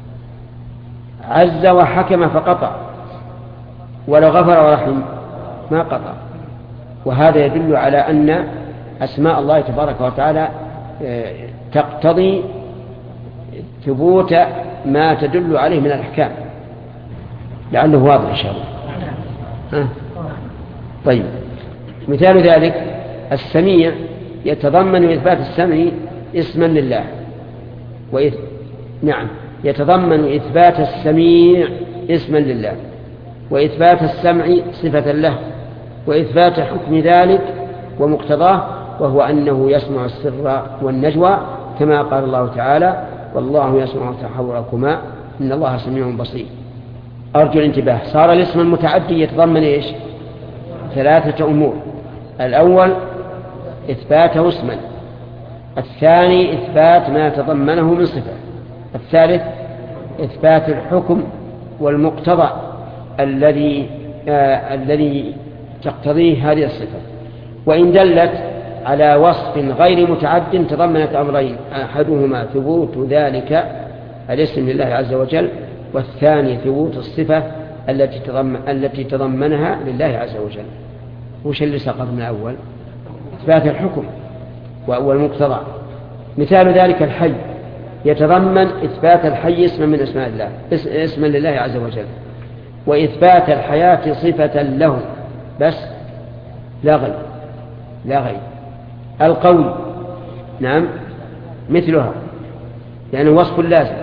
عز وحكم فقطع، ولو غفر ورحم ما قطع. وهذا يدل على أن أسماء الله تبارك وتعالى تقتضي ثبوت ما تدل عليه من الأحكام. لعله واضح إن شاء الله. ها؟ طيب، مثال ذلك السميع يتضمن إثبات السمع اسما لله وإث... نعم يتضمن إثبات السميع اسما لله وإثبات السمع صفة له وإثبات حكم ذلك ومقتضاه، وهو أنه يسمع السر والنجوى كما قال الله تعالى والله يسمع تحوركما إن الله سميع بصير. أرجو الانتباه، صار الاسم المتعدي يتضمن إيش؟ ثلاثة أمور. الأول إثباته اسما، الثاني إثبات ما تضمنه من صفة، الثالث إثبات الحكم والمقتضى الذي آه الذي تقتضيه هذه الصفة. وإن دلت على وصف غير متعد تضمنت أمرين، أحدهما ثبوت ذلك الاسم لله عز وجل، والثاني ثبوت الصفة التي تضمن التي تضمنها لله عز وجل. وش اللي سقط من الأول؟ إثبات الحكم والمقتضى. مثال ذلك الحي يتضمن إثبات الحي اسما من اسماء الله اسما لله عز وجل، وإثبات الحياة صفة له بس لا غير لا غير. القول نعم مثلها يعني وصف لازم.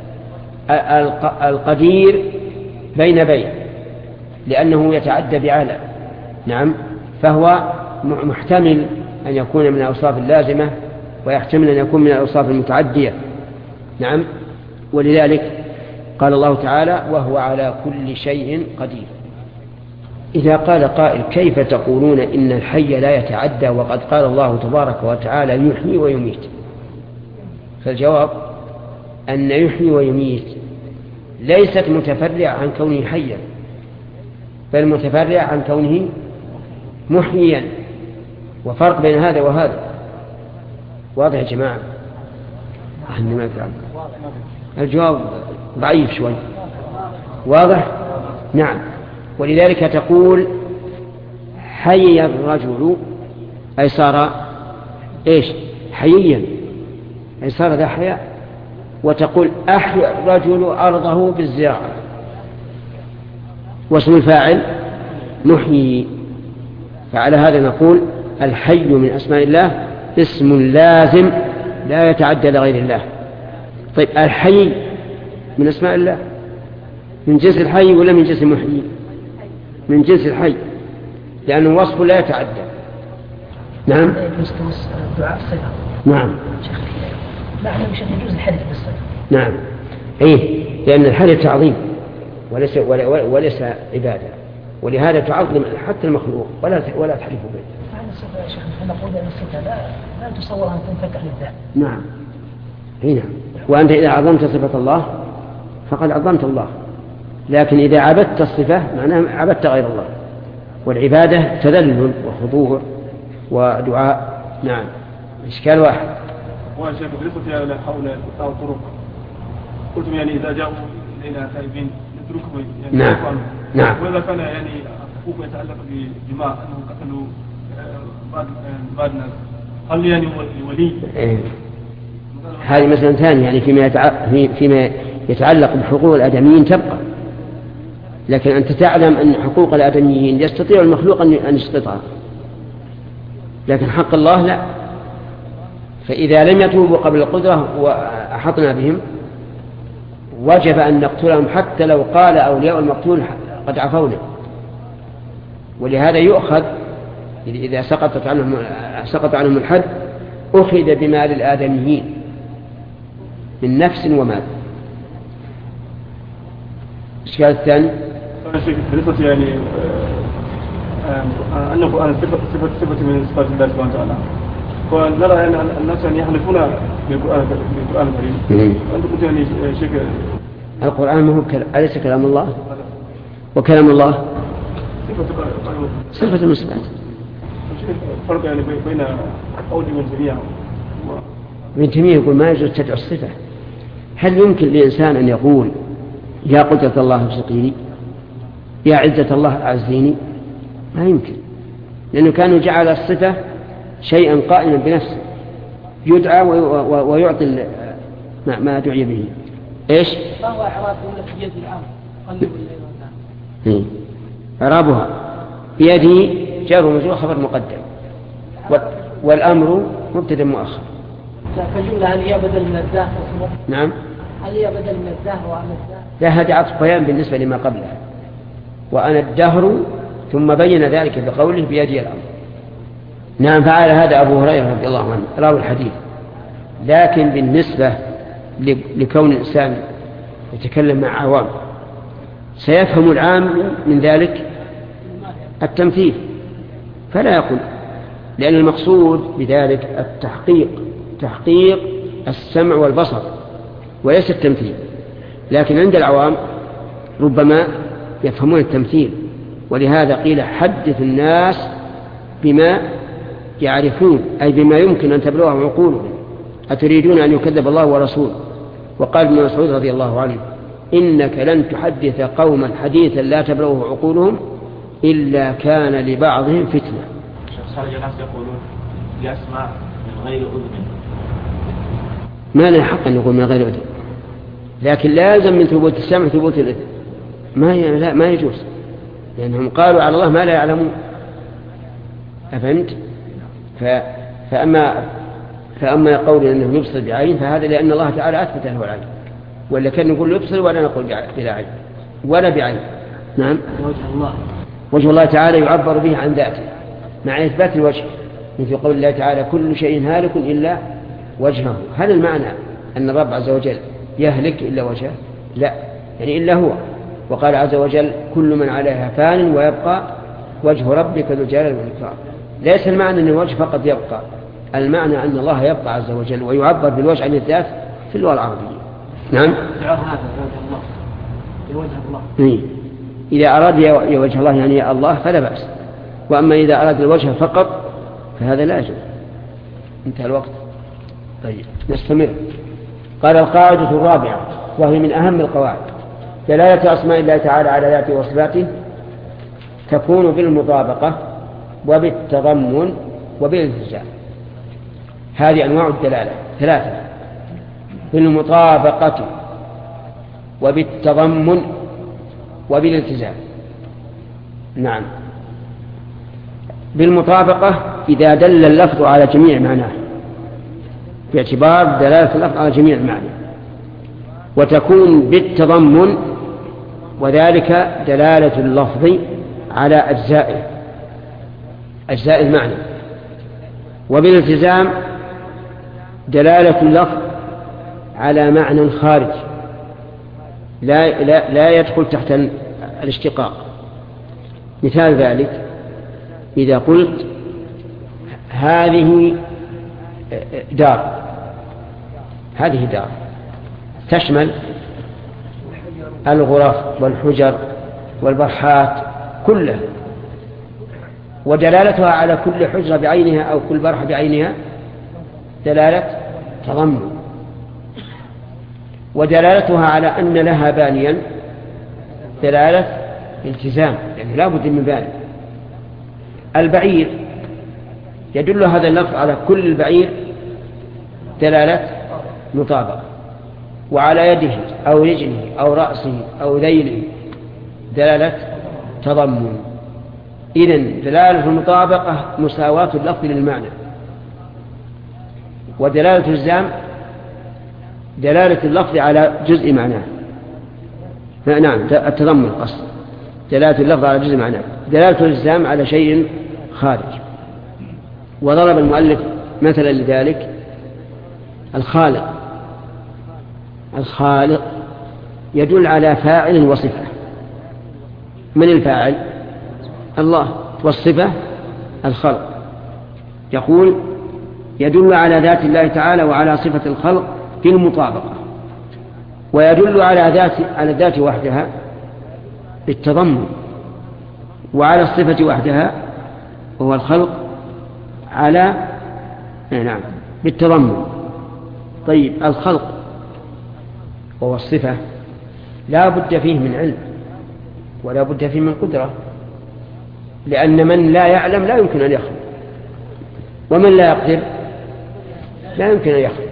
القدير بين بين لأنه يتعدى بعلى نعم، فهو محتمل أن يكون من الأوصاف اللازمة ويحتمل أن يكون من الأوصاف المتعدية نعم. ولذلك قال الله تعالى وهو على كل شيء قدير. إذا قال قائل كيف تقولون إن الحي لا يتعدى وقد قال الله تبارك وتعالى يحيي ويميت؟ فالجواب أن يحيي ويميت ليست متفرعة عن كونه حيا، بل متفرعة عن كونه محييا، وفرق بين هذا وهذا. واضح يا جماعة؟ ما الجواب ضعيف شوي. واضح؟ نعم. ولذلك تقول حي الرجل أي صار إيش؟ حييا أي صار ذا حياء. وتقول أحيا الرجل أرضه بالزراعة، واسم الفاعل محيي. فعلى هذا نقول الحي من أسماء الله اسم لازم لا يتعدى لغير الله. طيب الحي من أسماء الله من جنس الحي ولا من جنس المحيي؟ من جنس الحي لأنه وصف لا يتعدى. نعم الدعاء صفة. نعم معنى مش يجوز الحديث بالصفة. نعم إيه، لأن الحديث تعظيم وليس وليس عبادة، ولهذا تعظم حتى المخلوق ولا ولا تحلف به. معنى الصفة يا شيخ نحن نقول أن الصفة لا لا تصور أن تنفتح للذات. نعم هنا. وأنت إذا عظمت صفة الله فقد عظمت الله، لكن إذا عبدت الصفة معناها عبدت غير الله، والعبادة تذلل وخضوع ودعاء. نعم. إشكال واحد. وشيخ بالنسبة حول الطرق قلتم يعني إذا جاءوا إلينا تائبين نتركهم يعني نعم. نعم. وإذا كان يعني حقوق يتعلق بجماع أنهم قتلوا بعض بعض الناس هل يعني ولي؟ إيه. هذه مثلا ثانية يعني فيما يتع... فيما يتعلق بحقوق الآدميين تبقى، لكن أنت تعلم أن حقوق الآدميين يستطيع المخلوق أن يسقطها، لكن حق الله لا. فإذا لم يتوبوا قبل القدرة وأحطنا بهم وجب أن نقتلهم حتى لو قال أولياء المقتول قد عفونا. ولهذا يؤخذ إذا سقطت عنهم سقط عنهم الحد أخذ بمال الآدميين من نفس ومال. الإشكال الثاني بالنسبة يعني أن القرآن صفة صفة صفة من صفات الله سبحانه وتعالى، ونرى أن الناس يعني يحلفون بالقرآن بالقرآن الكريم. أنت قلت يعني شيء القرآن ما هو أليس كلام الله؟ وكلام الله صفة من صفات. فرق يعني بين قول ابن تيمية ابن تيمية يقول ما يجوز تدعو الصفة. هل يمكن لإنسان أن يقول يا قدرة الله ارزقيني، يا عزة الله أعزيني؟ ما يمكن، لأنه كان جعل الصفة شيئا قائما بنفسه يدعى ويعطي ما دعي به. إيش؟ فهو إعراب بيد الأمر قلب الليل والنهار. إعرابها بيدي جار ومجرور خبر مقدم والأمر مبتدأ مؤخر. فالجملة هل هي بدل من الداه؟ نعم. هل هي بدل من الدهر وعن الدهر؟ لا، هذا عطف بيان بالنسبة لما قبلها. وأنا الدهر ثم بين ذلك بقوله بيدي الأمر. نعم، فعل هذا أبو هريرة رضي الله عنه راوي الحديث. لكن بالنسبة لكون الإنسان يتكلم مع عوام سيفهم العام من ذلك التمثيل فلا يقول، لأن المقصود بذلك التحقيق، تحقيق السمع والبصر وليس التمثيل. لكن عند العوام ربما يفهمون التمثيل، ولهذا قيل حدث الناس بما يعرفون، أي بما يمكن أن تبلغه عقولهم. أتريدون أن يكذب الله ورسوله؟ وقال ابن مسعود رضي الله عنه إنك لن تحدث قوما حديثا لا تبلغه عقولهم إلا كان لبعضهم فتنة. خرج الناس يقولون يسمع من غير أذن. ما له حق أن يقول من غير أذن، لكن لازم من ثبوت السمع ثبوت الأذن. ما لا ما يجوز، لأنهم قالوا على الله ما لا يعلمون. أفهمت؟ ف... فأما فأما قول أنه يبصر بعين فهذا لأن الله تعالى أثبت له العين، ولا كان نقول يبصر ولا نقول بلا عين ولا بعين. نعم. وجه الله وجه الله تعالى يعبر به عن ذاته مع إثبات الوجه، مثل قول الله تعالى كل شيء هالك إلا وجهه. هل المعنى أن الرب عز وجل يهلك إلا وجهه؟ لا، يعني إلا هو. وقال عز وجل كل من عليها فان ويبقى وجه ربك ذو الجلال والإكرام. ليس المعنى أن الوجه فقط يبقى، المعنى أن الله يبقى عز وجل، ويعبر بالوجه عن الذات في اللغة العربية. نعم. هذا وجه الله لوجه الله. إيه. إذا أراد يا وجه الله يعني الله فلا بأس، وأما إذا أراد الوجه فقط فهذا لا يجوز. انتهى الوقت. طيب نستمر. قال القاعدة الرابعة وهي من أهم القواعد: دلالة أسماء الله تعالى على ذاته وصفاته تكون بالمطابقة وبالتضمن وبالالتزام. هذه أنواع الدلالة ثلاثة: بالمطابقة وبالتضمن وبالالتزام. نعم. بالمطابقة إذا دل اللفظ على جميع معناه باعتبار دلالة اللفظ على جميع المعنى، وتكون بالتضمن وذلك دلالة اللفظ على أجزائه أجزاء المعنى، وبالالتزام دلالة اللفظ على معنى خارج لا, لا, لا يدخل تحت الاشتقاق. مثال ذلك إذا قلت هذه دار، هذه دار تشمل الغرف والحجر والبرحات كلها، ودلالتها على كل حجرة بعينها أو كل برحة بعينها دلالة تضمن، ودلالتها على أن لها بانيا دلالة التزام، يعني لا بد من باني. البعير يدل هذا اللفظ على كل البعير دلالة مطابقة، وعلى يده أو رجله أو رأسه أو ذيله دلالة تضمن. إذن دلالة المطابقة مساواة اللفظ للمعنى، ودلالة الزام دلالة اللفظ على جزء معناه. نعم التضمن قصد دلالة اللفظ على جزء معناه، دلالة الزام على شيء خارج. وضرب المؤلف مثلا لذلك الخالق. الخالق يدل على فاعل وصفة. من الفاعل؟ الله، والصفة الخلق. يقول يدل على ذات الله تعالى وعلى صفة الخلق في المطابقة، ويدل على ذات على الذات وحدها بالتضمن، وعلى الصفة وحدها وهو الخلق على نعم بالتضمن. طيب الخلق وهو الصفة لا بد فيه من علم ولا بد فيه من قدرة، لأن من لا يعلم لا يمكن أن يخلق، ومن لا يقدر لا يمكن أن يخلق.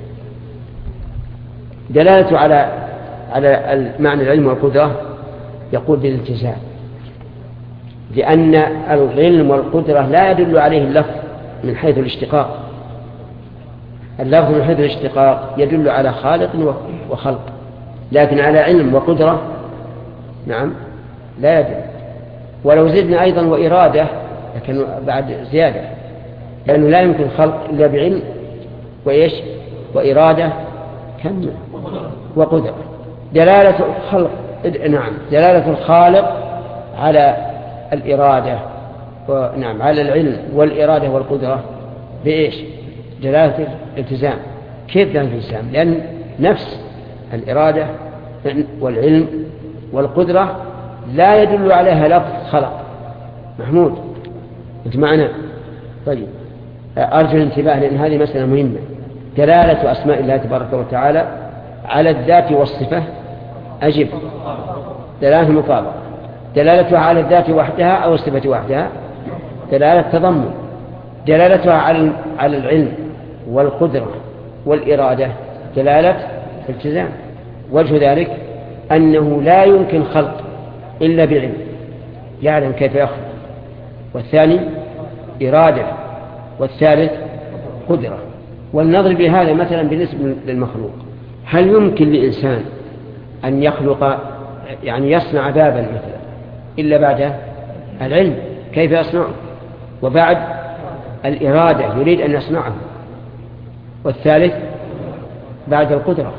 دلالته على على المعنى العلم والقدرة يقول بالالتزام، لأن العلم والقدرة لا يدل عليه اللفظ من حيث الاشتقاق. اللفظ من حيث الاشتقاق يدل على خالق وخلق، لكن على علم وقدرة نعم لا يدل. ولو زدنا أيضا وإرادة لكن بعد زيادة، لأنه لا يمكن خلق إلا بعلم وإيش وإرادة كم وقدرة. دلالة الخلق نعم دلالة الخالق على الإرادة نعم على العلم والإرادة والقدرة بإيش؟ دلالة الالتزام. كيف دلالة الالتزام؟ لأن نفس الإرادة والعلم والقدرة لا يدل عليها لفظ خلق. محمود أنت معنا؟ طيب أرجو الانتباه لأن هذه مسألة مهمة. دلالة أسماء الله تبارك وتعالى على الذات والصفة أجب دلالة المطابقة. دلالتها على الذات وحدها أو الصفة وحدها دلالة تضمن. دلالتها على على العلم والقدرة والإرادة دلالة التزام. وجه ذلك أنه لا يمكن خلق إلا بعلم يعلم كيف يخلق، والثاني إرادة، والثالث قدرة. ولنضرب بهذا مثلا بالنسبة للمخلوق. هل يمكن لإنسان أن يخلق يعني يصنع بابا مثلا إلا بعد العلم كيف يصنعه، وبعد الإرادة يريد أن يصنعه، والثالث بعد القدرة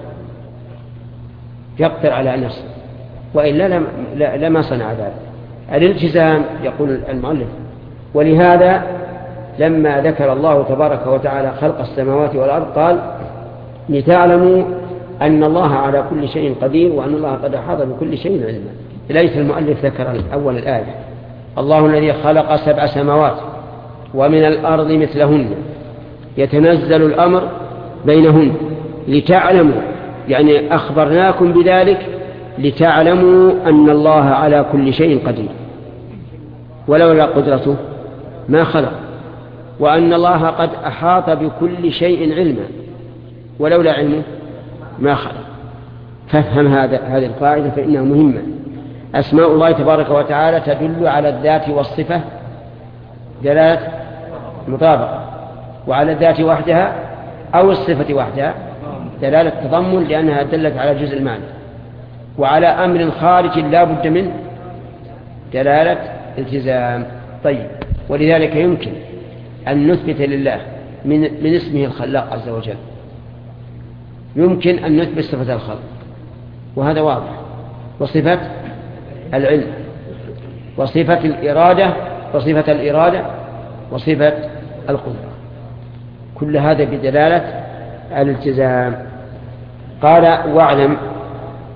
يقدر على أن يصنع، وإلا لما صنع ذلك. الالتزام يقول المؤلف. ولهذا لما ذكر الله تبارك وتعالى خلق السماوات والأرض قال لتعلموا أن الله على كل شيء قدير وأن الله قد أحاط بكل شيء علما. ليس المؤلف ذكر أول الآية الله الذي خلق سبع سماوات ومن الأرض مثلهن يتنزل الأمر بينهن لتعلموا، يعني أخبرناكم بذلك لتعلموا أن الله على كل شيء قدير، ولولا قدرته ما خلق، وأن الله قد أحاط بكل شيء علما، ولولا علمه ما خلق. فافهم هذا هذه القاعدة فإنها مهمة. أسماء الله تبارك وتعالى تدل على الذات والصفة دلالة مطابقة، وعلى الذات وحدها أو الصفة وحدها دلالة تضمن لأنها دلت على جزء المعنى، وعلى أمر خارج لا بد منه دلالة التزام. طيب ولذلك يمكن أن نثبت لله من, من اسمه الخلاق عز وجل يمكن أن نثبت صفة الخلق وهذا واضح، وصفة العلم وصفة الإرادة وصفة الإرادة وصفة القدرة، كل هذا بدلالة الالتزام. قال واعلم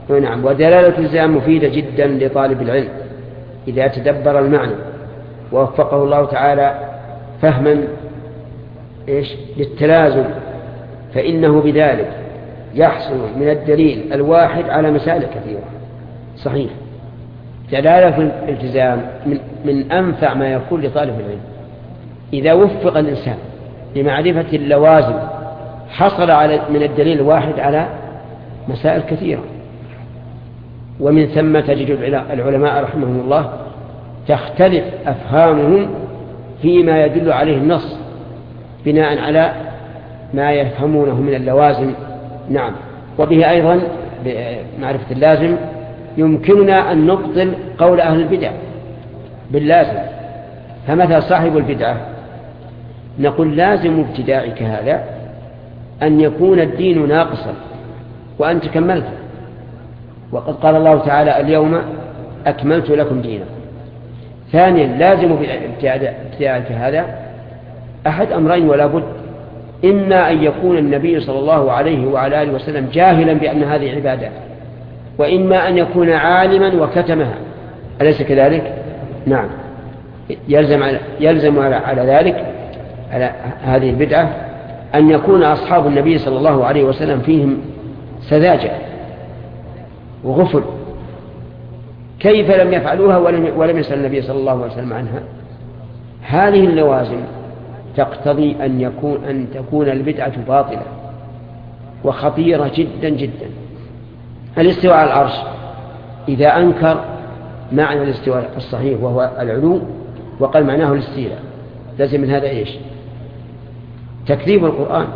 نعم. ودلالة الالتزام مفيدة جدا لطالب العلم إذا تدبر المعنى ووفقه الله تعالى فهما إيش للتلازم، فإنه بذلك يحصل من الدليل الواحد على مسائل كثيرة. صحيح، دلالة الالتزام من, من أنفع ما يكون لطالب العلم. إذا وفق الإنسان لمعرفة اللوازم حصل على من الدليل الواحد على مسائل كثيرة. ومن ثم تجد العلماء رحمهم الله تختلف أفهامهم فيما يدل عليه النص بناء على ما يفهمونه من اللوازم. نعم. وبه أيضا بمعرفة اللازم يمكننا أن نبطل قول أهل البدع باللازم. فمثل صاحب البدعة نقول لازم ابتداعك هذا أن يكون الدين ناقصا وأنت كملته، وقد قال الله تعالى اليوم أكملت لكم دينكم. ثانيا لازم ابتداعك هذا أحد أمرين ولا بد: إما أن يكون النبي صلى الله عليه وعلى آله وسلم جاهلا بأن هذه عبادات، وإما أن يكون عالما وكتمها. أليس كذلك؟ نعم. يلزم على, يلزم على, على ذلك على هذه البدعة أن يكون أصحاب النبي صلى الله عليه وسلم فيهم سذاجة وغفل. كيف لم يفعلوها ولم, ولم يسأل النبي صلى الله عليه وسلم عنها؟ هذه اللوازم تقتضي أن, يكون أن تكون البدعة باطلة وخطيرة جدا جدا. الاستواء على العرش إذا أنكر معنى الاستواء الصحيح وهو العلو وقال معناه الاستيلاء، لازم من هذا إيش؟ تكذيب القرآن،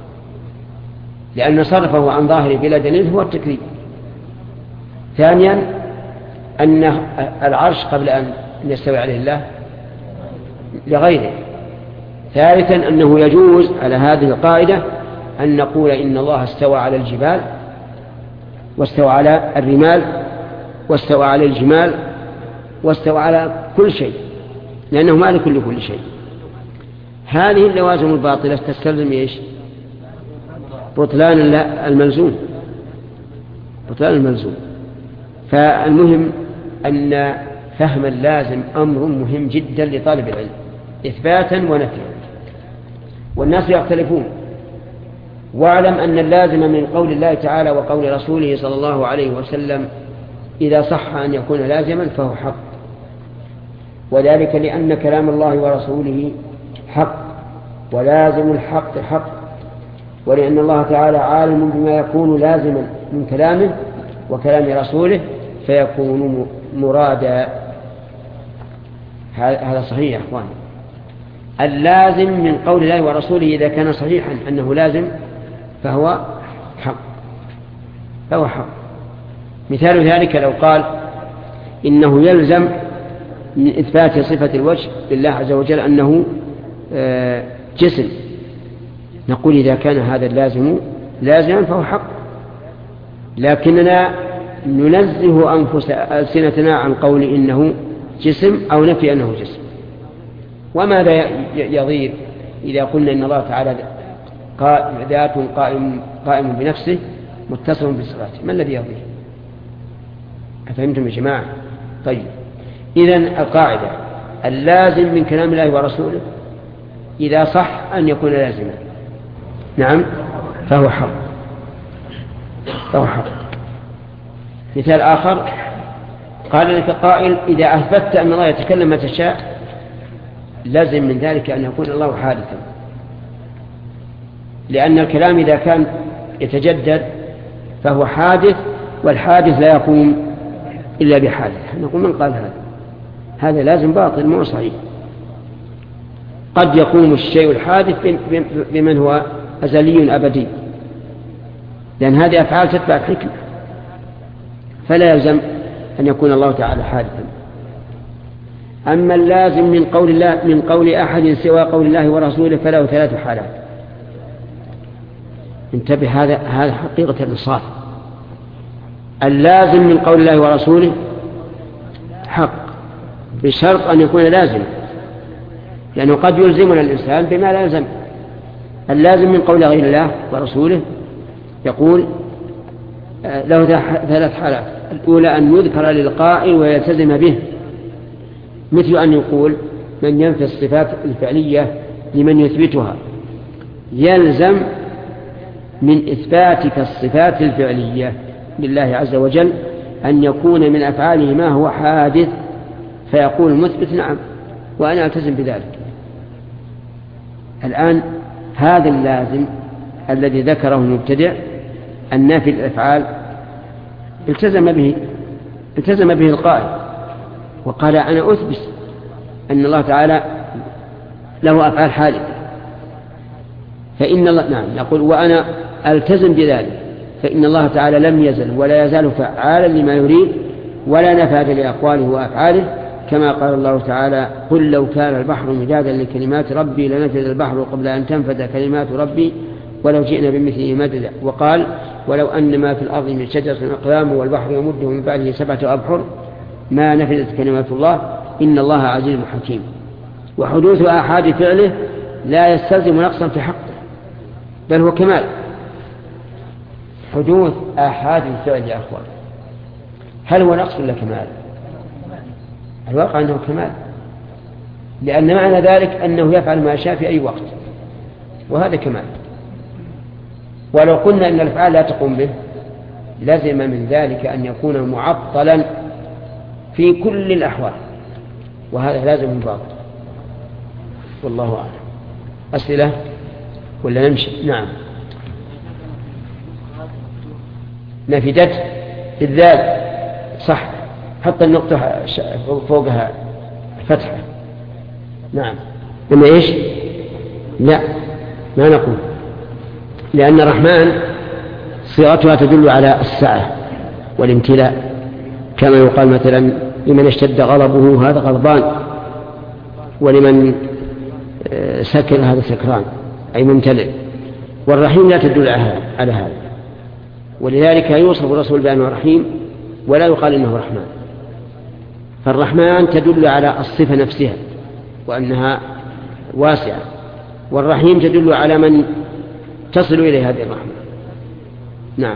لأن صرفه عن ظاهره بلا دليل هو التكذيب. ثانيا أن العرش قبل أن يستوي عليه الله لغيره. ثالثا أنه يجوز على هذه القاعدة أن نقول إن الله استوى على الجبال واستوى على الرمال واستوى على الجمال واستوى على كل شيء، لأنه مالك لكل شيء. هذه اللوازم الباطلة تستلزم إيش؟ بطلان الملزوم، بطلان الملزوم. فالمهم أن فهم اللازم أمر مهم جدا لطالب العلم إثباتا ونفيا، والناس يختلفون. واعلم أن اللازم من قول الله تعالى وقول رسوله صلى الله عليه وسلم إذا صح أن يكون لازما فهو حق، وذلك لأن كلام الله ورسوله حق ولازم الحق حق، ولأن الله تعالى عالم بما يكون لازما من كلامه وكلام رسوله فيكون مرادا. هذا صحيح يا أخوان. اللازم من قول الله ورسوله إذا كان صحيحا أنه لازم فهو حق، فهو حق. مثال ذلك لو قال إنه يلزم من إثبات صفة الوجه لله عز وجل أنه جسم، نقول إذا كان هذا اللازم لازما فهو حق، لكننا ننزه أنفس ألسنتنا عن قول إنه جسم أو نفي أنه جسم. وماذا يضير إذا قلنا إن الله تعالى ذات قائم, قائم بنفسه متصل بصفاته؟ ما الذي يضير؟ أفهمتم يا جماعة؟ طيب، إذن القاعدة اللازم من كلام الله ورسوله إذا صح أن يكون لازما نعم فهو حق، فهو حق. مثال آخر قال لك قائل إذا أثبتت أن الله يتكلم ما تشاء لازم من ذلك أن يكون الله حادثا، لأن الكلام إذا كان يتجدد فهو حادث، والحادث لا يقوم إلا بحادث. نقول من قال هذا؟ هذا لازم باطل مو صحيح. قد يقوم الشيء الحادث بمن هو أزلي أبدي، لأن هذه أفعال تتبع الحكمة، فلا يلزم أن يكون الله تعالى حادثا. أما اللازم من قول الله من قول أحد سوى قول الله ورسوله فله ثلاث حالات. انتبه، هذا هذا حقيقة الإنصاف. اللازم من قول الله ورسوله حق بشرط أن يكون لازم، لأنه قد يلزمنا الإنسان بما لا يلزم. اللازم من قول غير الله ورسوله يقول له ثلاث حالات. الأولى أن يذكر للقائل ويلتزم به، مثل أن يقول من ينفي الصفات الفعلية لمن يثبتها يلزم من إثباتك الصفات الفعلية لله عز وجل أن يكون من أفعاله ما هو حادث، فيقول المثبت نعم وأنا ألتزم بذلك. الآن هذا اللازم الذي ذكره المبتدع النافي الأفعال التزم به التزم به القائل وقال أنا أثبت أن الله تعالى له أفعال حادثة، فإن الله نعم نقول وأنا ألتزم بذلك، فإن الله تعالى لم يزل ولا يزال فعالا لما يريد ولا نفاد لأقواله وأفعاله، كما قال الله تعالى قل لو كان البحر مدادا لكلمات ربي لنفذ البحر قبل أن تنفذ كلمات ربي ولو جئنا بمثله مددا. وقال ولو أن ما في الأرض من شجرة أقلام والبحر يمده من بعده سبعة أبحر ما نفذت كلمات الله إن الله عزيز حكيم. وحدوث آحاد فعله لا يستلزم نقصا في حقه بل هو كمال. حدوث آحاد الفعل يا أخوان هل هو نقص ولا كمال؟ الواقع أنه كمال، لأن معنى ذلك أنه يفعل ما شاء في أي وقت، وهذا كمال. ولو قلنا أن الأفعال لا تقوم به لازم من ذلك أن يكون معطلا في كل الأحوال، وهذا لازم باطل. والله أعلم. أسئلة ولا نمشي؟ نعم. نفدت الذات صح، حط النقطة فوقها فتحة. نعم. إما إيش؟ لا ما نقول، لأن الرحمن صيغتها تدل على السعة والامتلاء، كما يقال مثلا لمن اشتد غضبه هذا غضبان، ولمن سكر هذا سكران أي ممتلئ. والرحيم لا تدل على هذا، ولذلك يوصف الرسول بأنه رحيم ولا يقال إنه رحمن. فالرحمن تدل على الصفة نفسها وأنها واسعة، والرحيم تدل على من تصل إليه هذه الرحمة. نعم.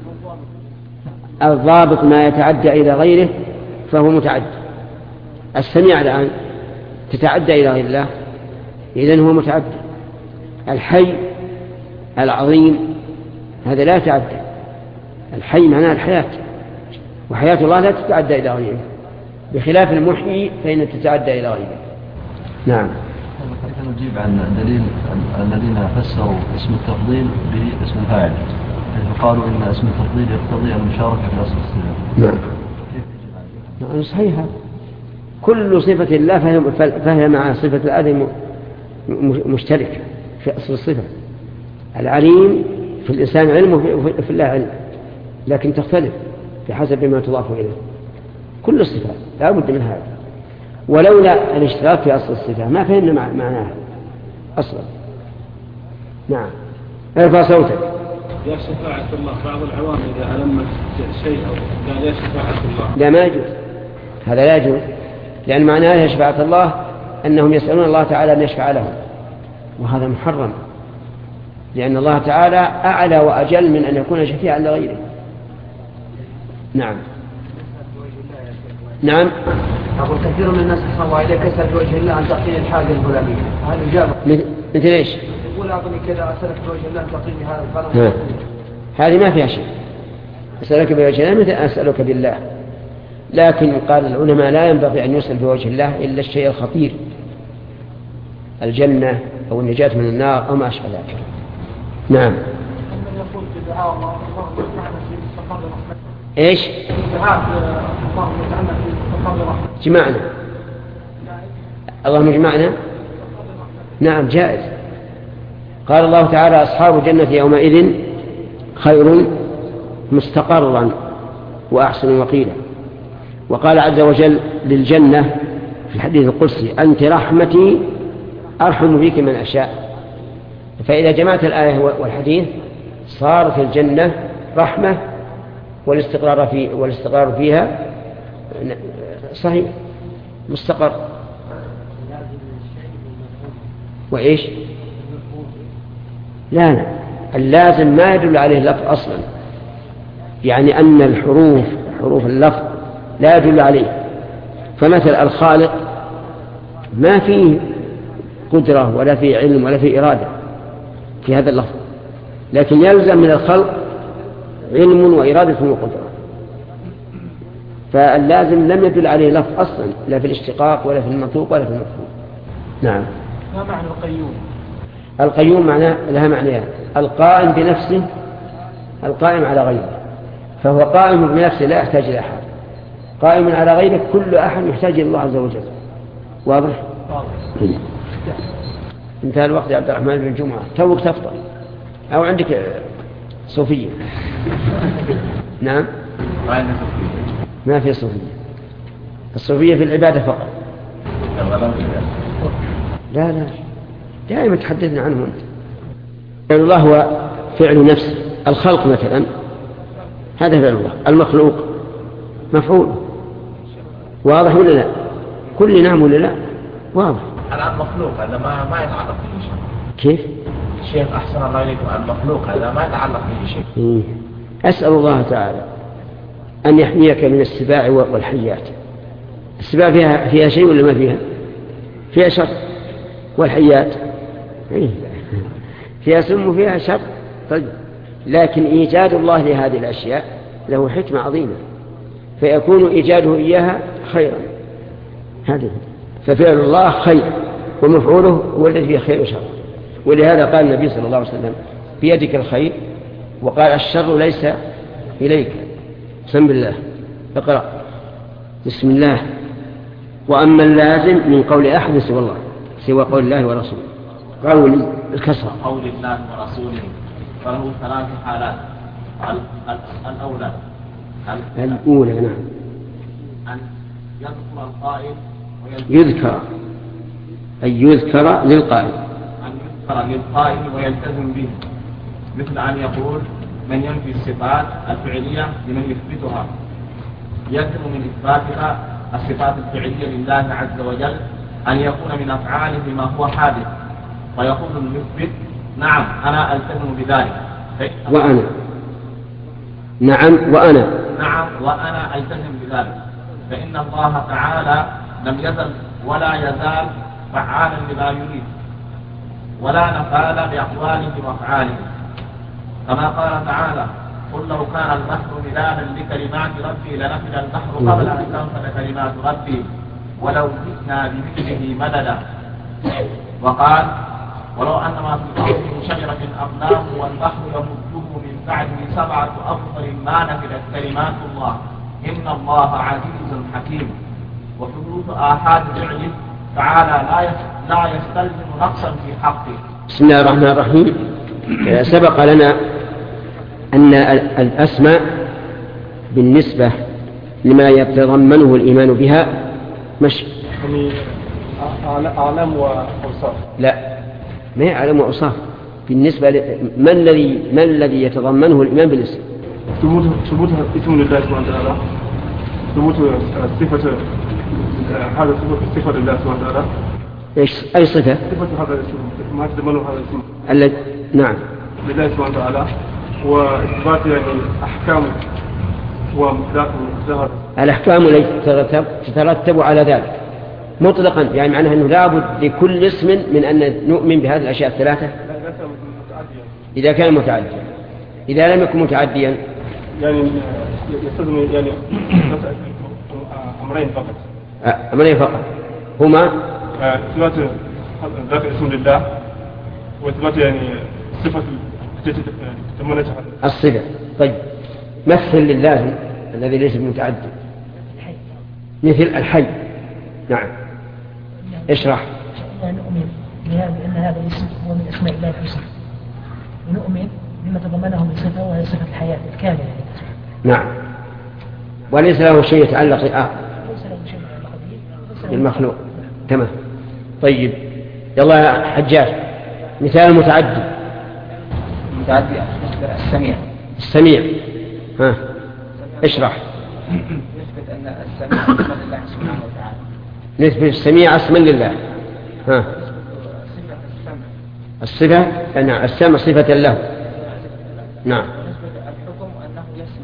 الضابط ما يتعدى إلى غيره فهو متعدى. السميع الآن تتعدى إلى غير الله، إذن هو متعدى. الحي العظيم هذا لا يتعدى. الحي معناه الحياة، وحياة الله لا تتعدى إلى غيره، بخلاف المحيي فإن تتعدى إلى غيره. نعم. كيف نجيب عن دليل الذين فسروا اسم التفضيل باسم الفاعل، حيث قالوا إن اسم التفضيل يقتضي المشاركة في أصل الصفة؟ نعم. نعم صحيحة. كل صفة الله فهي مع صفة الآدم مشتركة في أصل الصفة. العليم في الإنسان علم وفي الله علم، لكن تختلف بحسب ما تضاف إليه. كل الصفات لا بد من هذا، ولولا الاشتراك في أصل الصفة ما فهمنا معناها أصلا. نعم. ارفع صوتك. يا شفاعة الله، بعض العوام إذا ألمت شيء أو قال يا شفاعة الله لا ما يجوز، هذا لا يجوز، لأن معناه يا شفاعة الله أنهم يسألون الله تعالى أن يشفع لهم، وهذا محرم، لأن الله تعالى أعلى وأجل من أن يكون شفيعا لغيره. نعم. نعم. أقول كثير من الناس صلوا إليك يسأل بوجه الله أن تعطيني الحاجة الفلانية، هل إجابة؟ مثل إيش؟ يقول أعطني كذا أسألك بوجه الله أن تعطيني هذا الفلان. هذه ما فيها شيء. أسألك بوجه الله مثل أسألك بالله، لكن قال العلماء لا ينبغي أن يسأل بوجه الله إلا الشيء الخطير، الجنة أو النجاة من النار أو ما أشبه ذلك. نعم. إيش؟ جمعنا اللهم اجمعنا. نعم جائز. قال الله تعالى أصحاب الجنة يومئذ خير مستقرا وأحسن وقيلا. وقال عز وجل للجنة في الحديث القدسي أنت رحمتي أرحم بك من أشاء. فإذا جمعت الآية والحديث صارت الجنة رحمة، والاستقرار, في والاستقرار فيها صحيح مستقر. وإيش؟ لا لا اللازم ما يدل عليه اللفظ أصلا، يعني أن الحروف حروف اللفظ لا يدل عليه. فمثل الخالق ما فيه قدرة ولا فيه علم ولا فيه إرادة في هذا اللفظ، لكن يلزم من الخلق علم وإرادة وقدرة، فاللازم لم يدل عليه لفظ أصلا لا في الاشتقاق ولا في المنطوق ولا في المفهوم. نعم. ما معنى القيوم؟ القيوم معناه لها معنيان: القائم بنفسه، القائم على غيره، فهو قائم بنفسه لا يحتاج إلى أحد، قائم على غيره كل أحد يحتاج إلى الله عز وجل. واضح؟ واضح. انتهى الوقت يا عبد الرحمن بن جمعة، توك تفطر أو عندك صوفية؟ نعم. ما في صوفية، الصوفية في العبادة فقط. لا لا دائما تحدثنا عنه أنت. فعل الله هو فعل نفسه. الخلق مثلا هذا فعل الله، المخلوق مفعول. واضح ولا لا؟ كل نعم ولا لا؟ واضح. على المخلوق هذا ما ما يتعلق به شيء. كيف؟ الشيخ أحسن الله إليكم، المخلوق هذا ما يتعلق به شيء. أسأل الله تعالى أن يحميك من السباع والحيات. السباع فيها فيها شيء ولا ما فيها؟ فيها شر. والحيات فيها سم وفيها شر. طيب، لكن إيجاد الله لهذه الأشياء له حكمة عظيمة، فيكون إيجاده إياها خيرا. هذا ففعل الله خير ومفعوله هو الذي فيه خير وشر. ولهذا قال النبي صلى الله عليه وسلم: بيدك الخير، وقال: الشر ليس إليك. بسم الله. اقرأ: بسم الله. وأما اللازم من قول أحد سوى الله، سوى قول الله ورسوله، قول الكسرة قول الله ورسوله، فله ثلاث حالات. الأولى الأولى نعم أن يذكر القائل يذكر أي يذكر للقائل، أن يذكر للقائل ويلتزم به، مثل أن يقول: من ينفي الصفات الفعلية لمن يثبتها، يلزم من إثباتها الصفات الفعلية لله عز وجل أن يكون من أفعاله ما هو حادث، فيقول المثبت: نعم أنا ألتزم بذلك. وأنا نعم وأنا نعم وأنا ألتزم بذلك، فإن الله تعالى لم يزل ولا يزال فعالا لما يريد، ولا نفاذ بأقواله وأفعاله، كما قال تعالى: قل لو كان البحر مدادا لكلمات ربي لنفد البحر قبل أن تنفد كلمات ربي ولو جئنا بمثله مددا. وقال: ولو أن ما في الأرض من شجرة أقلام والبحر يمده من بعده سبعة أبطل ما نفدت كلمات الله إن الله عزيز حكيم. وحدوث آحاد فعله تعالى لا لا يستلزم نقصا في حقه. بسم الله الرحمن الرحيم. سبق لنا أن الأسماء بالنسبة لما يتضمنه الإيمان بها مش يعني أعلام وأوصاف. لا، ما هي أعلام وأوصاف بالنسبة ل... ما الذي ما الذي يتضمنه الإيمان بالاسم؟ ثبوت ثبوت اسم لله سبحانه وتعالى، ثبوت صفة هذا صفة لله سبحانه وتعالى. ايش أي صفة؟ صفة هذا الاسم ما يتضمنه هذا الاسم. الذي نعم لله سبحانه وتعالى، وإثبات يعني أحكام ومقدار. الأحكام التي تترتب على ذلك مطلقا، يعني معناه أنه لابد لكل اسم من أن نؤمن بهذه الأشياء الثلاثة إذا كان متعديا. إذا لم يكن متعديا يعني يستلزم يعني أمرين فقط. أمرين فقط هما إثبات ذات اسم لله، وإثبات يعني صفة التي تتمنى الصفة. طيب، مثل لله الذي ليس متعدي مثل الحي. نعم، اشرح. نؤمن بأن هذا الاسم هو من أسماء الله الحسنى، ونؤمن بما تضمنه من صفة وهي صفة الحياة الكاملة. نعم، وليس له شيء يتعلق آه. بالمخلوق. تمام. طيب، يلا يا حجاج، مثال متعدي. متعدي السميع. السميع، ها اشرح. نثبت أن السميع صفة لله سبحانه وتعالى. نثبت السميع اسما لله. ها صفة السمع. الصفة، نعم، السمع صفة له. نعم. نثبت الحكم أنه يسمع.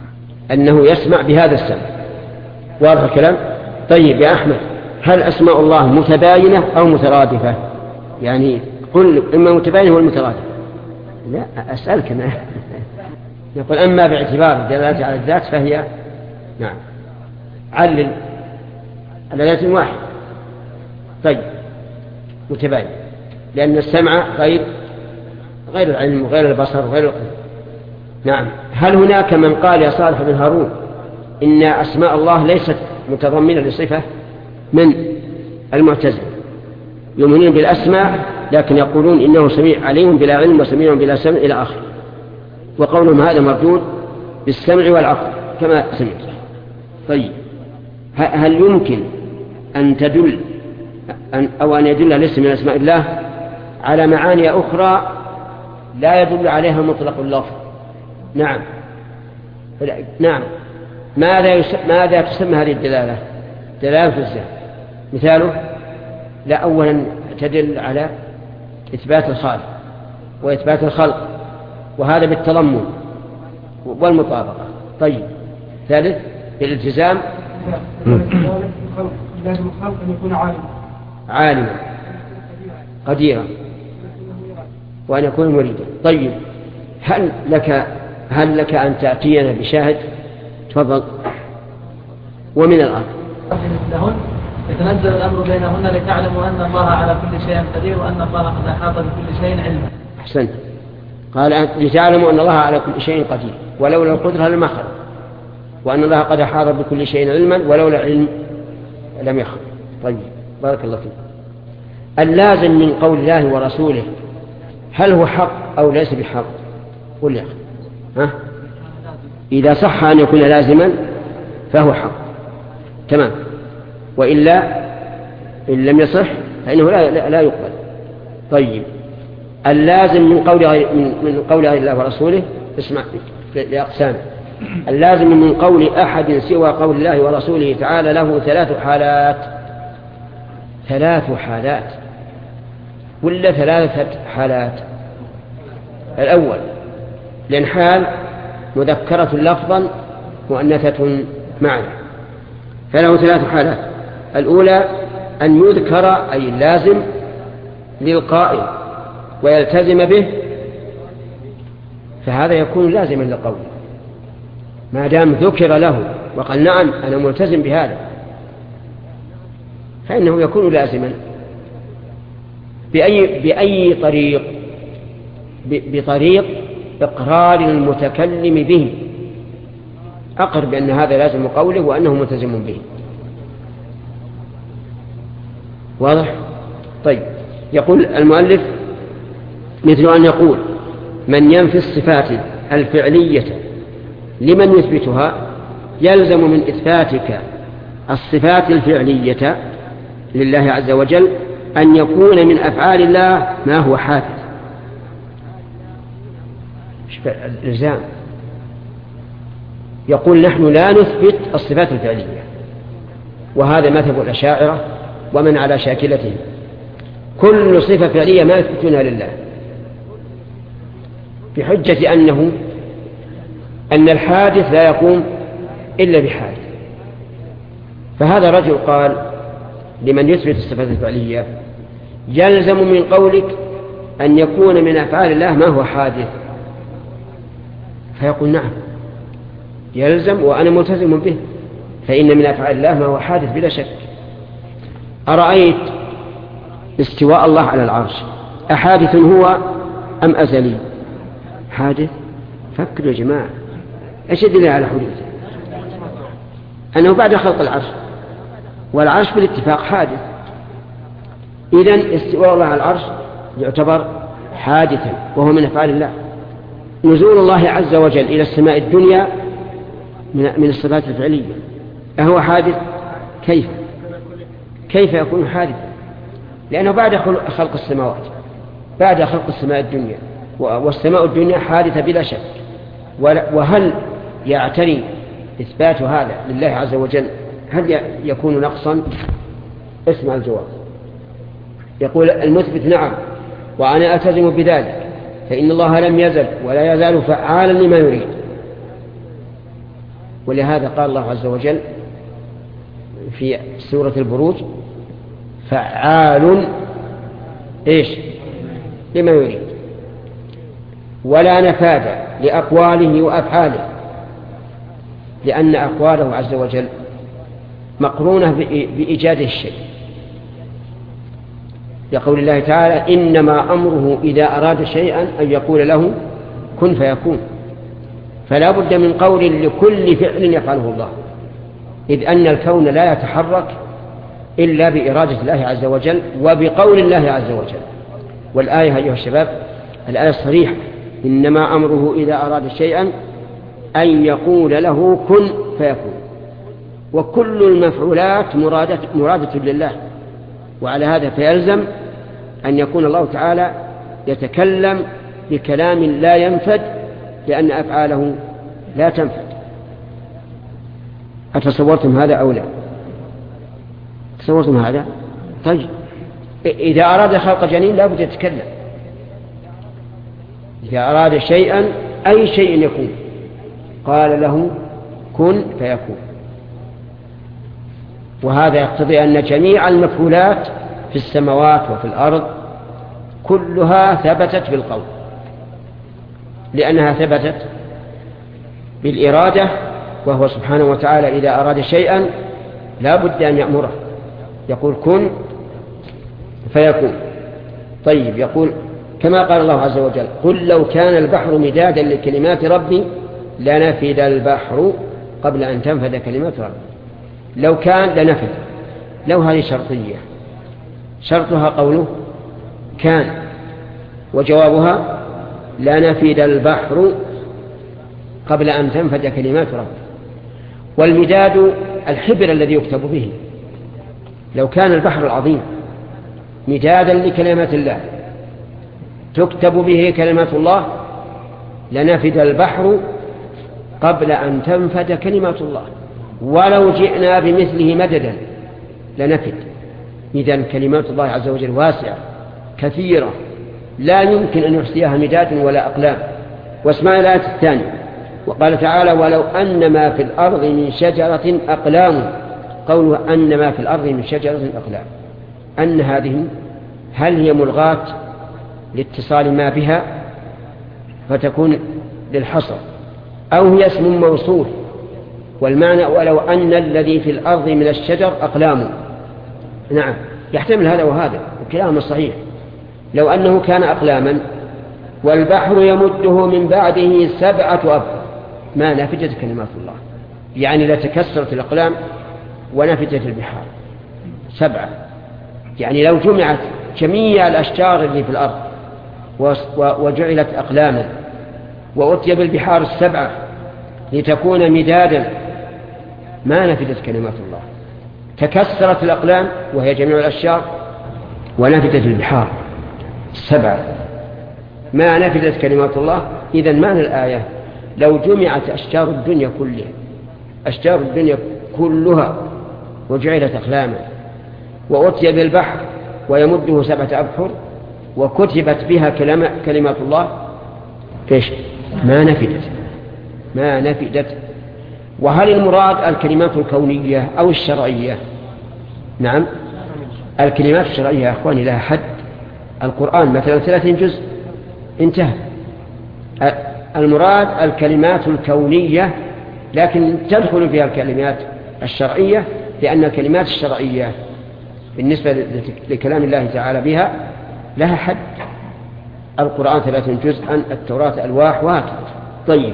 أنه يسمع بهذا السمع. واضح الكلام؟ طيب يا أحمد، هل أسماء الله متباينة أو مترادفة؟ يعني قل إما متباينة ولا مترادفة. لا أسألك أنا. يقول أما باعتبار دلالة على الذات فهي نعم علل على ذات واحد. طيب متباين، لأن السمع غير غير العلم وغير البصر وغير القلب. نعم. هل هناك من قال يا صالح بن هارون إن أسماء الله ليست متضمنة لصفة؟ من المعتزلة يؤمنون بالأسماء لكن يقولون إنه سميع عليم بلا علم وسميع بلا سمع إلى آخر، وقولهم هذا مردود بالسمع والعقل كما سمعت. طيب هل يمكن أن تدل أن أو أن يدل الاسم من أسماء الله على معاني أخرى لا يدل عليها مطلق اللفظ؟ نعم نعم. ماذا يس... ماذا تسمى هذه الدلالة؟ دلالة الذات. مثاله لا، أولا تدل على إثبات الخالق وإثبات الخلق، وهذا بالتضمن والمطابقة. طيب ثالث بالالتزام. لازم الخلق أن يكون عالما عالما قديرا وأن يكون مريدا. طيب هل لك هل لك أن تأتينا بشاهد؟ تفضل. ومن الآن لهن يتنزل الأمر بينهن لتعلموا أن الله على كل شيء قدير وأن الله قد أحاط بكل شيء علما. أحسنت. قال لتعلموا أن الله على كل شيء قدير ولولا القدرة لما خلق، وأن الله قد أحاط بكل شيء علما ولولا العلم لم يخلق. طيب بارك الله فيك. اللازم من قول الله ورسوله هل هو حق أو ليس بحق؟ قل يا أخي. ها؟ إذا صح أن يكون لازما فهو حق تمام، وإلا إن لم يصح فإنه لا, لا, لا يقبل. طيب اللازم من قول من, من قول الله ورسوله اسمع لأقسام. اللازم من قول أحد سوى قول الله ورسوله تعالى له ثلاث حالات. ثلاث حالات ولا ثلاثة حالات؟ الأول لأن حال مذكرة لفظا مؤنثة معنى، فله ثلاث حالات. الأولى أن يذكر أي اللازم للقائل ويلتزم به، فهذا يكون لازما للقول ما دام ذكر له وقال نعم أنا ملتزم بهذا، فإنه يكون لازما. بأي, بأي طريق؟ بطريق إقرار المتكلم به، أقر بأن هذا لازم قوله وأنه ملتزم به. واضح؟ طيب يقول المؤلف مثل أن يقول من ينفي الصفات الفعلية لمن يثبتها يلزم من إثباتك الصفات الفعلية لله عز وجل أن يكون من أفعال الله ما هو حادث. الإلزام يقول نحن لا نثبت الصفات الفعلية، وهذا مذهب الأشاعرة ومن على شاكلتهم. كل صفة فعلية ما يثبتونها لله بحجة أنه أن الحادث لا يقوم إلا بحادث. فهذا رجل قال لمن يثبت الصفات الفعلية يلزم من قولك أن يكون من أفعال الله ما هو حادث، فيقول نعم يلزم وأنا ملتزم به، فإن من أفعال الله ما هو حادث بلا شك. أرأيت استواء الله على العرش أحادث هو أم أزلي؟ حادث. فكروا يا جماعة، ايش يدل على حدوثه؟ أنه بعد خلق العرش، والعرش بالاتفاق حادث. إذن استواء الله على العرش يعتبر حادثا وهو من أفعال الله. نزول الله عز وجل إلى السماء الدنيا من الصفات الفعلية، أهو حادث؟ كيف كيف يكون حادثا؟ لأنه بعد خلق السماوات، بعد خلق السماء الدنيا، والسماء الدنيا حادثة بلا شك. وهل يعتري إثبات هذا لله عز وجل هل يكون نقصا؟ اسمع الجواب. يقول المثبت نعم وأنا ألتزم بذلك، فإن الله لم يزل ولا يزال فعالا لما يريد. ولهذا قال الله عز وجل في سورة البروج فعال إيش لما يريد، ولا نفاذ لأقواله وأفعاله، لأن أقواله عز وجل مقرونة بإيجاد الشيء، لقول الله تعالى إنما أمره إذا أراد شيئا أن يقول له كن فيكون، فلا بد من قول لكل فعل يفعله الله، إذ أن الكون لا يتحرك إلا بإرادة الله عز وجل وبقول الله عز وجل. والآية أيها الشباب الآية الصريحة إنما أمره إذا أراد شيئا أن يقول له كن فيكون، وكل المفعولات مرادة, مرادة لله، وعلى هذا فيلزم أن يكون الله تعالى يتكلم بكلام لا ينفد، لأن أفعاله لا تنفد. أتصورتم هذا أو لا؟ تصورتم هذا؟ طيب إذا أراد خلق جنين لا بد يتكلم، إذا أراد شيئا أي شيء يكون قال له كن فيكون. وهذا يقتضي أن جميع المفعولات في السماوات وفي الأرض كلها ثبتت بالقول، لأنها ثبتت بالإرادة، وهو سبحانه وتعالى إذا أراد شيئا لا بد أن يأمره، يقول كن فيكون. طيب يقول كما قال الله عز وجل قل لو كان البحر مدادا لكلمات ربي لنفد البحر قبل أن تنفد كلمات ربي. لو كان لنفد، لو هذه شرطية، شرطها قوله كان، وجوابها لنفد البحر قبل أن تنفد كلمات ربي. والمداد الحبر الذي يكتب به، لو كان البحر العظيم مدادا لكلمات الله تكتب به كلمات الله لنفد البحر قبل أن تنفد كلمات الله، ولو جئنا بمثله مددا لنفد. إذن كلمات الله عز وجل واسعة كثيرة لا يمكن أن يحصيها مداد ولا أقلام. واسمع الآية الثانية وقال تعالى ولو أن ما في الأرض من شجرة أقلام، قوله أن ما في الأرض من شجرة أقلام، أن هذه هل هي ملغاة لاتصال ما بها فتكون للحصر، أو هي اسم موصول، والمعنى ولو أن الذي في الأرض من الشجر أقلام. نعم يحتمل هذا وهذا، وكلاهما صحيح. لو أنه كان أقلاما والبحر يمده من بعده سبعة أبحر ما نفجت كلمات الله، يعني لتكسرت الأقلام ونفجت البحار سبعة. يعني لو جمعت جميع الأشجار اللي في الأرض وجعلت أقلاما وأتي بالبحار السبعة لتكون مدادا ما نفدت كلمات الله، تكسرت الأقلام وهي جميع الأشجار ونفدت البحار السبعة ما نفدت كلمات الله. إذن معنى الآية لو جمعت أشجار الدنيا كلها أشجار الدنيا كلها وجعلت أقلاما وأتي بالبحر ويمده سبعة أبحر وكتبت بها كلمات الله فيش ما نفدت ما نفدت. وهل المراد الكلمات الكونية أو الشرعية؟ نعم الكلمات الشرعية يا أخواني لها حد. القرآن مثلا ثلاثين جزء انتهى. المراد الكلمات الكونية، لكن تدخل فيها الكلمات الشرعية، لأن الكلمات الشرعية بالنسبة لكلام الله تعالى بها لها حد. القرآن ثلاثين جزءا، التوراة ألواح وهكذا. طيب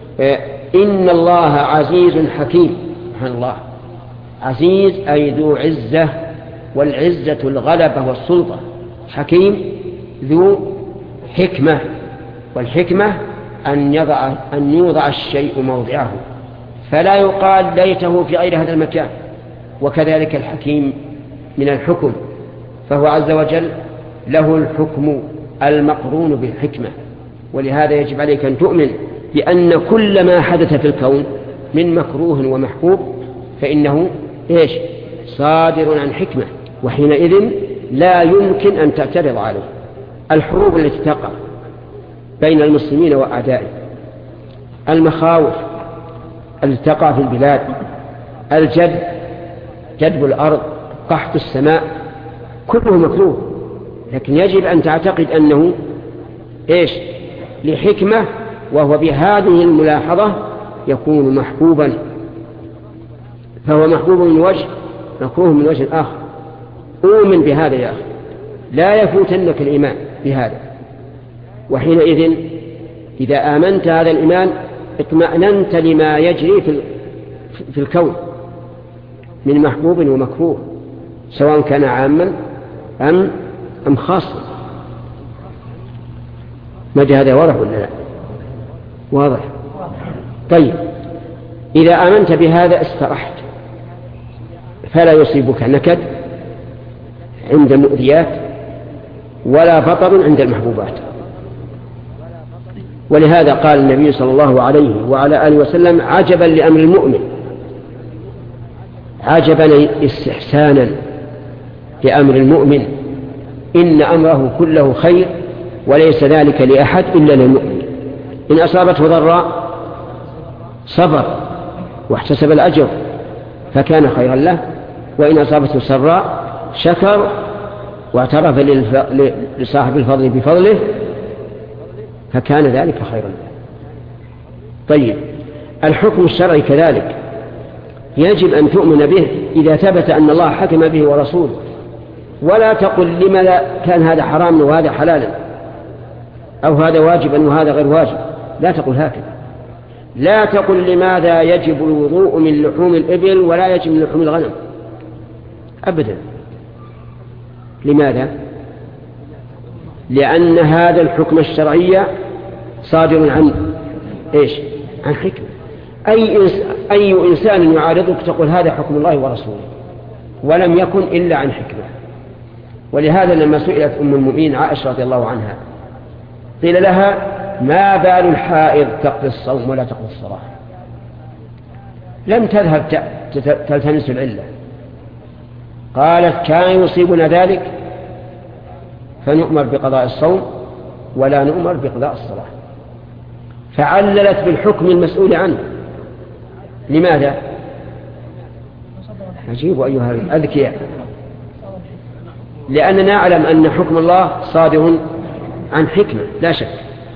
إن الله عزيز حكيم. سبحان الله، عزيز أي ذو عزة، والعزة الغلبة والسلطة. حكيم ذو حكمة، والحكمة أن يضع, أن يوضع الشيء موضعه فلا يقال ليته في غير هذا المكان. وكذلك الحكيم من الحكم، فهو عز وجل له الحكم المقرون بالحكمة. ولهذا يجب عليك أن تؤمن بأن كل ما حدث في الكون من مكروه ومحبوب فإنه إيش؟ صادر عن حكمة، وحينئذ لا يمكن أن تعترض عليه. الحروب التي تقع بين المسلمين وأعدائهم، المخاوف، التي تقع في البلاد، الجد، جدب الأرض، قحط السماء، كله مكروه، لكن يجب أن تعتقد أنه إيش لحكمة، وهو بهذه الملاحظة يكون محبوبا، فهو محبوب من وجه، مكروه من وجه آخر. أؤمن بهذا يا أخي، لا يفوتنك الإيمان بهذا، وحينئذ إذا آمنت هذا الإيمان اطمأننت لما يجري في في الكون من محبوب ومكروه، سواء كان عاما أم أم خاصا. ماذا هذا واضح ولا لا؟ واضح. طيب، إذا آمنت بهذا استرحت، فلا يصيبك نكد عند المؤذيات ولا بطر عند المحبوبات. ولهذا قال النبي صلى الله عليه وعلى آله وسلم: عجبا لأمر المؤمن، عجبا استحسانا لأمر المؤمن، إن أمره كله خير وليس ذلك لأحد إلا للمؤمن. إن أصابته ضراء صبر واحتسب الأجر فكان خيرا له، وإن أصابته سراء شكر واعترف لصاحب الفضل بفضله فكان ذلك خيرا له. طيب، الحكم الشرعي كذلك يجب أن تؤمن به إذا ثبت أن الله حكم به ورسوله، ولا تقل لما كان هذا حراما وهذا حلالا، أو هذا واجبا وهذا غير واجب، لا تقل هكذا. لا تقل لماذا يجب الوضوء من لحوم الإبل ولا يجب من لحوم الغنم، أبدا. لماذا؟ لأن هذا الحكم الشرعي صادر عن إيش؟ عن حكمة. أي, إنس... أي إنسان يعارضك تقول هذا حكم الله ورسوله، ولم يكن إلا عن حكمة. ولهذا لما سئلت أم المؤمنين عائشة رضي الله عنها قيل لها: ما بال الحائض تقضي الصوم ولا تقضي الصلاة؟ لم تذهب تلتمس العلة، قالت: كان يصيبنا ذلك فنؤمر بقضاء الصوم ولا نؤمر بقضاء الصلاة. فعللت بالحكم المسؤول عنه. لماذا؟ عجيب أيها الأذكياء. لأننا نعلم أن حكم الله صادر عن حكمة لا شك،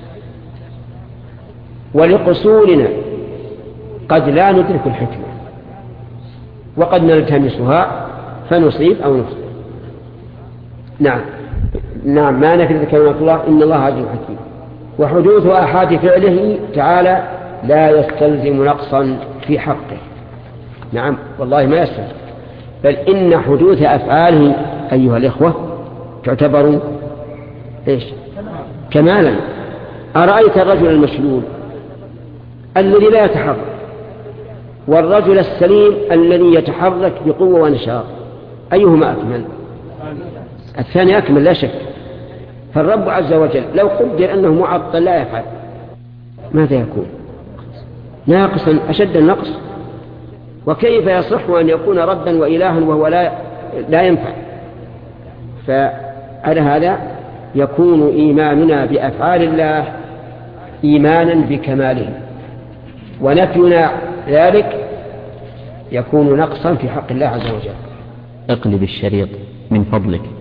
ولقصورنا قد لا ندرك الحكمة وقد نلتمسها فنصيب أو نخطئ. نعم نعم ما نفذ كلمة الله إن الله عزيز حكيم. وحدوث آحاد فعله تعالى لا يستلزم نقصا في حقه. نعم والله ما يستلزم، بل إن حدوث أفعاله أيها الإخوة تعتبر إيش؟ كمالا. أرأيت الرجل المشلول الذي لا يتحرك، والرجل السليم الذي يتحرك بقوة ونشاط، أيهما أكمل؟ الثاني أكمل لا شك. فالرب عز وجل لو قدر أنه معطل لا يفعل، ماذا يكون؟ ناقصا أشد النقص. وكيف يصح أن يكون ربا وإلها وهو لا, لا ينفع؟ فعلى هذا يكون إيماننا بأفعال الله إيمانا بكماله، ونفينا ذلك يكون نقصا في حق الله عز وجل. اقلب الشريط من فضلك.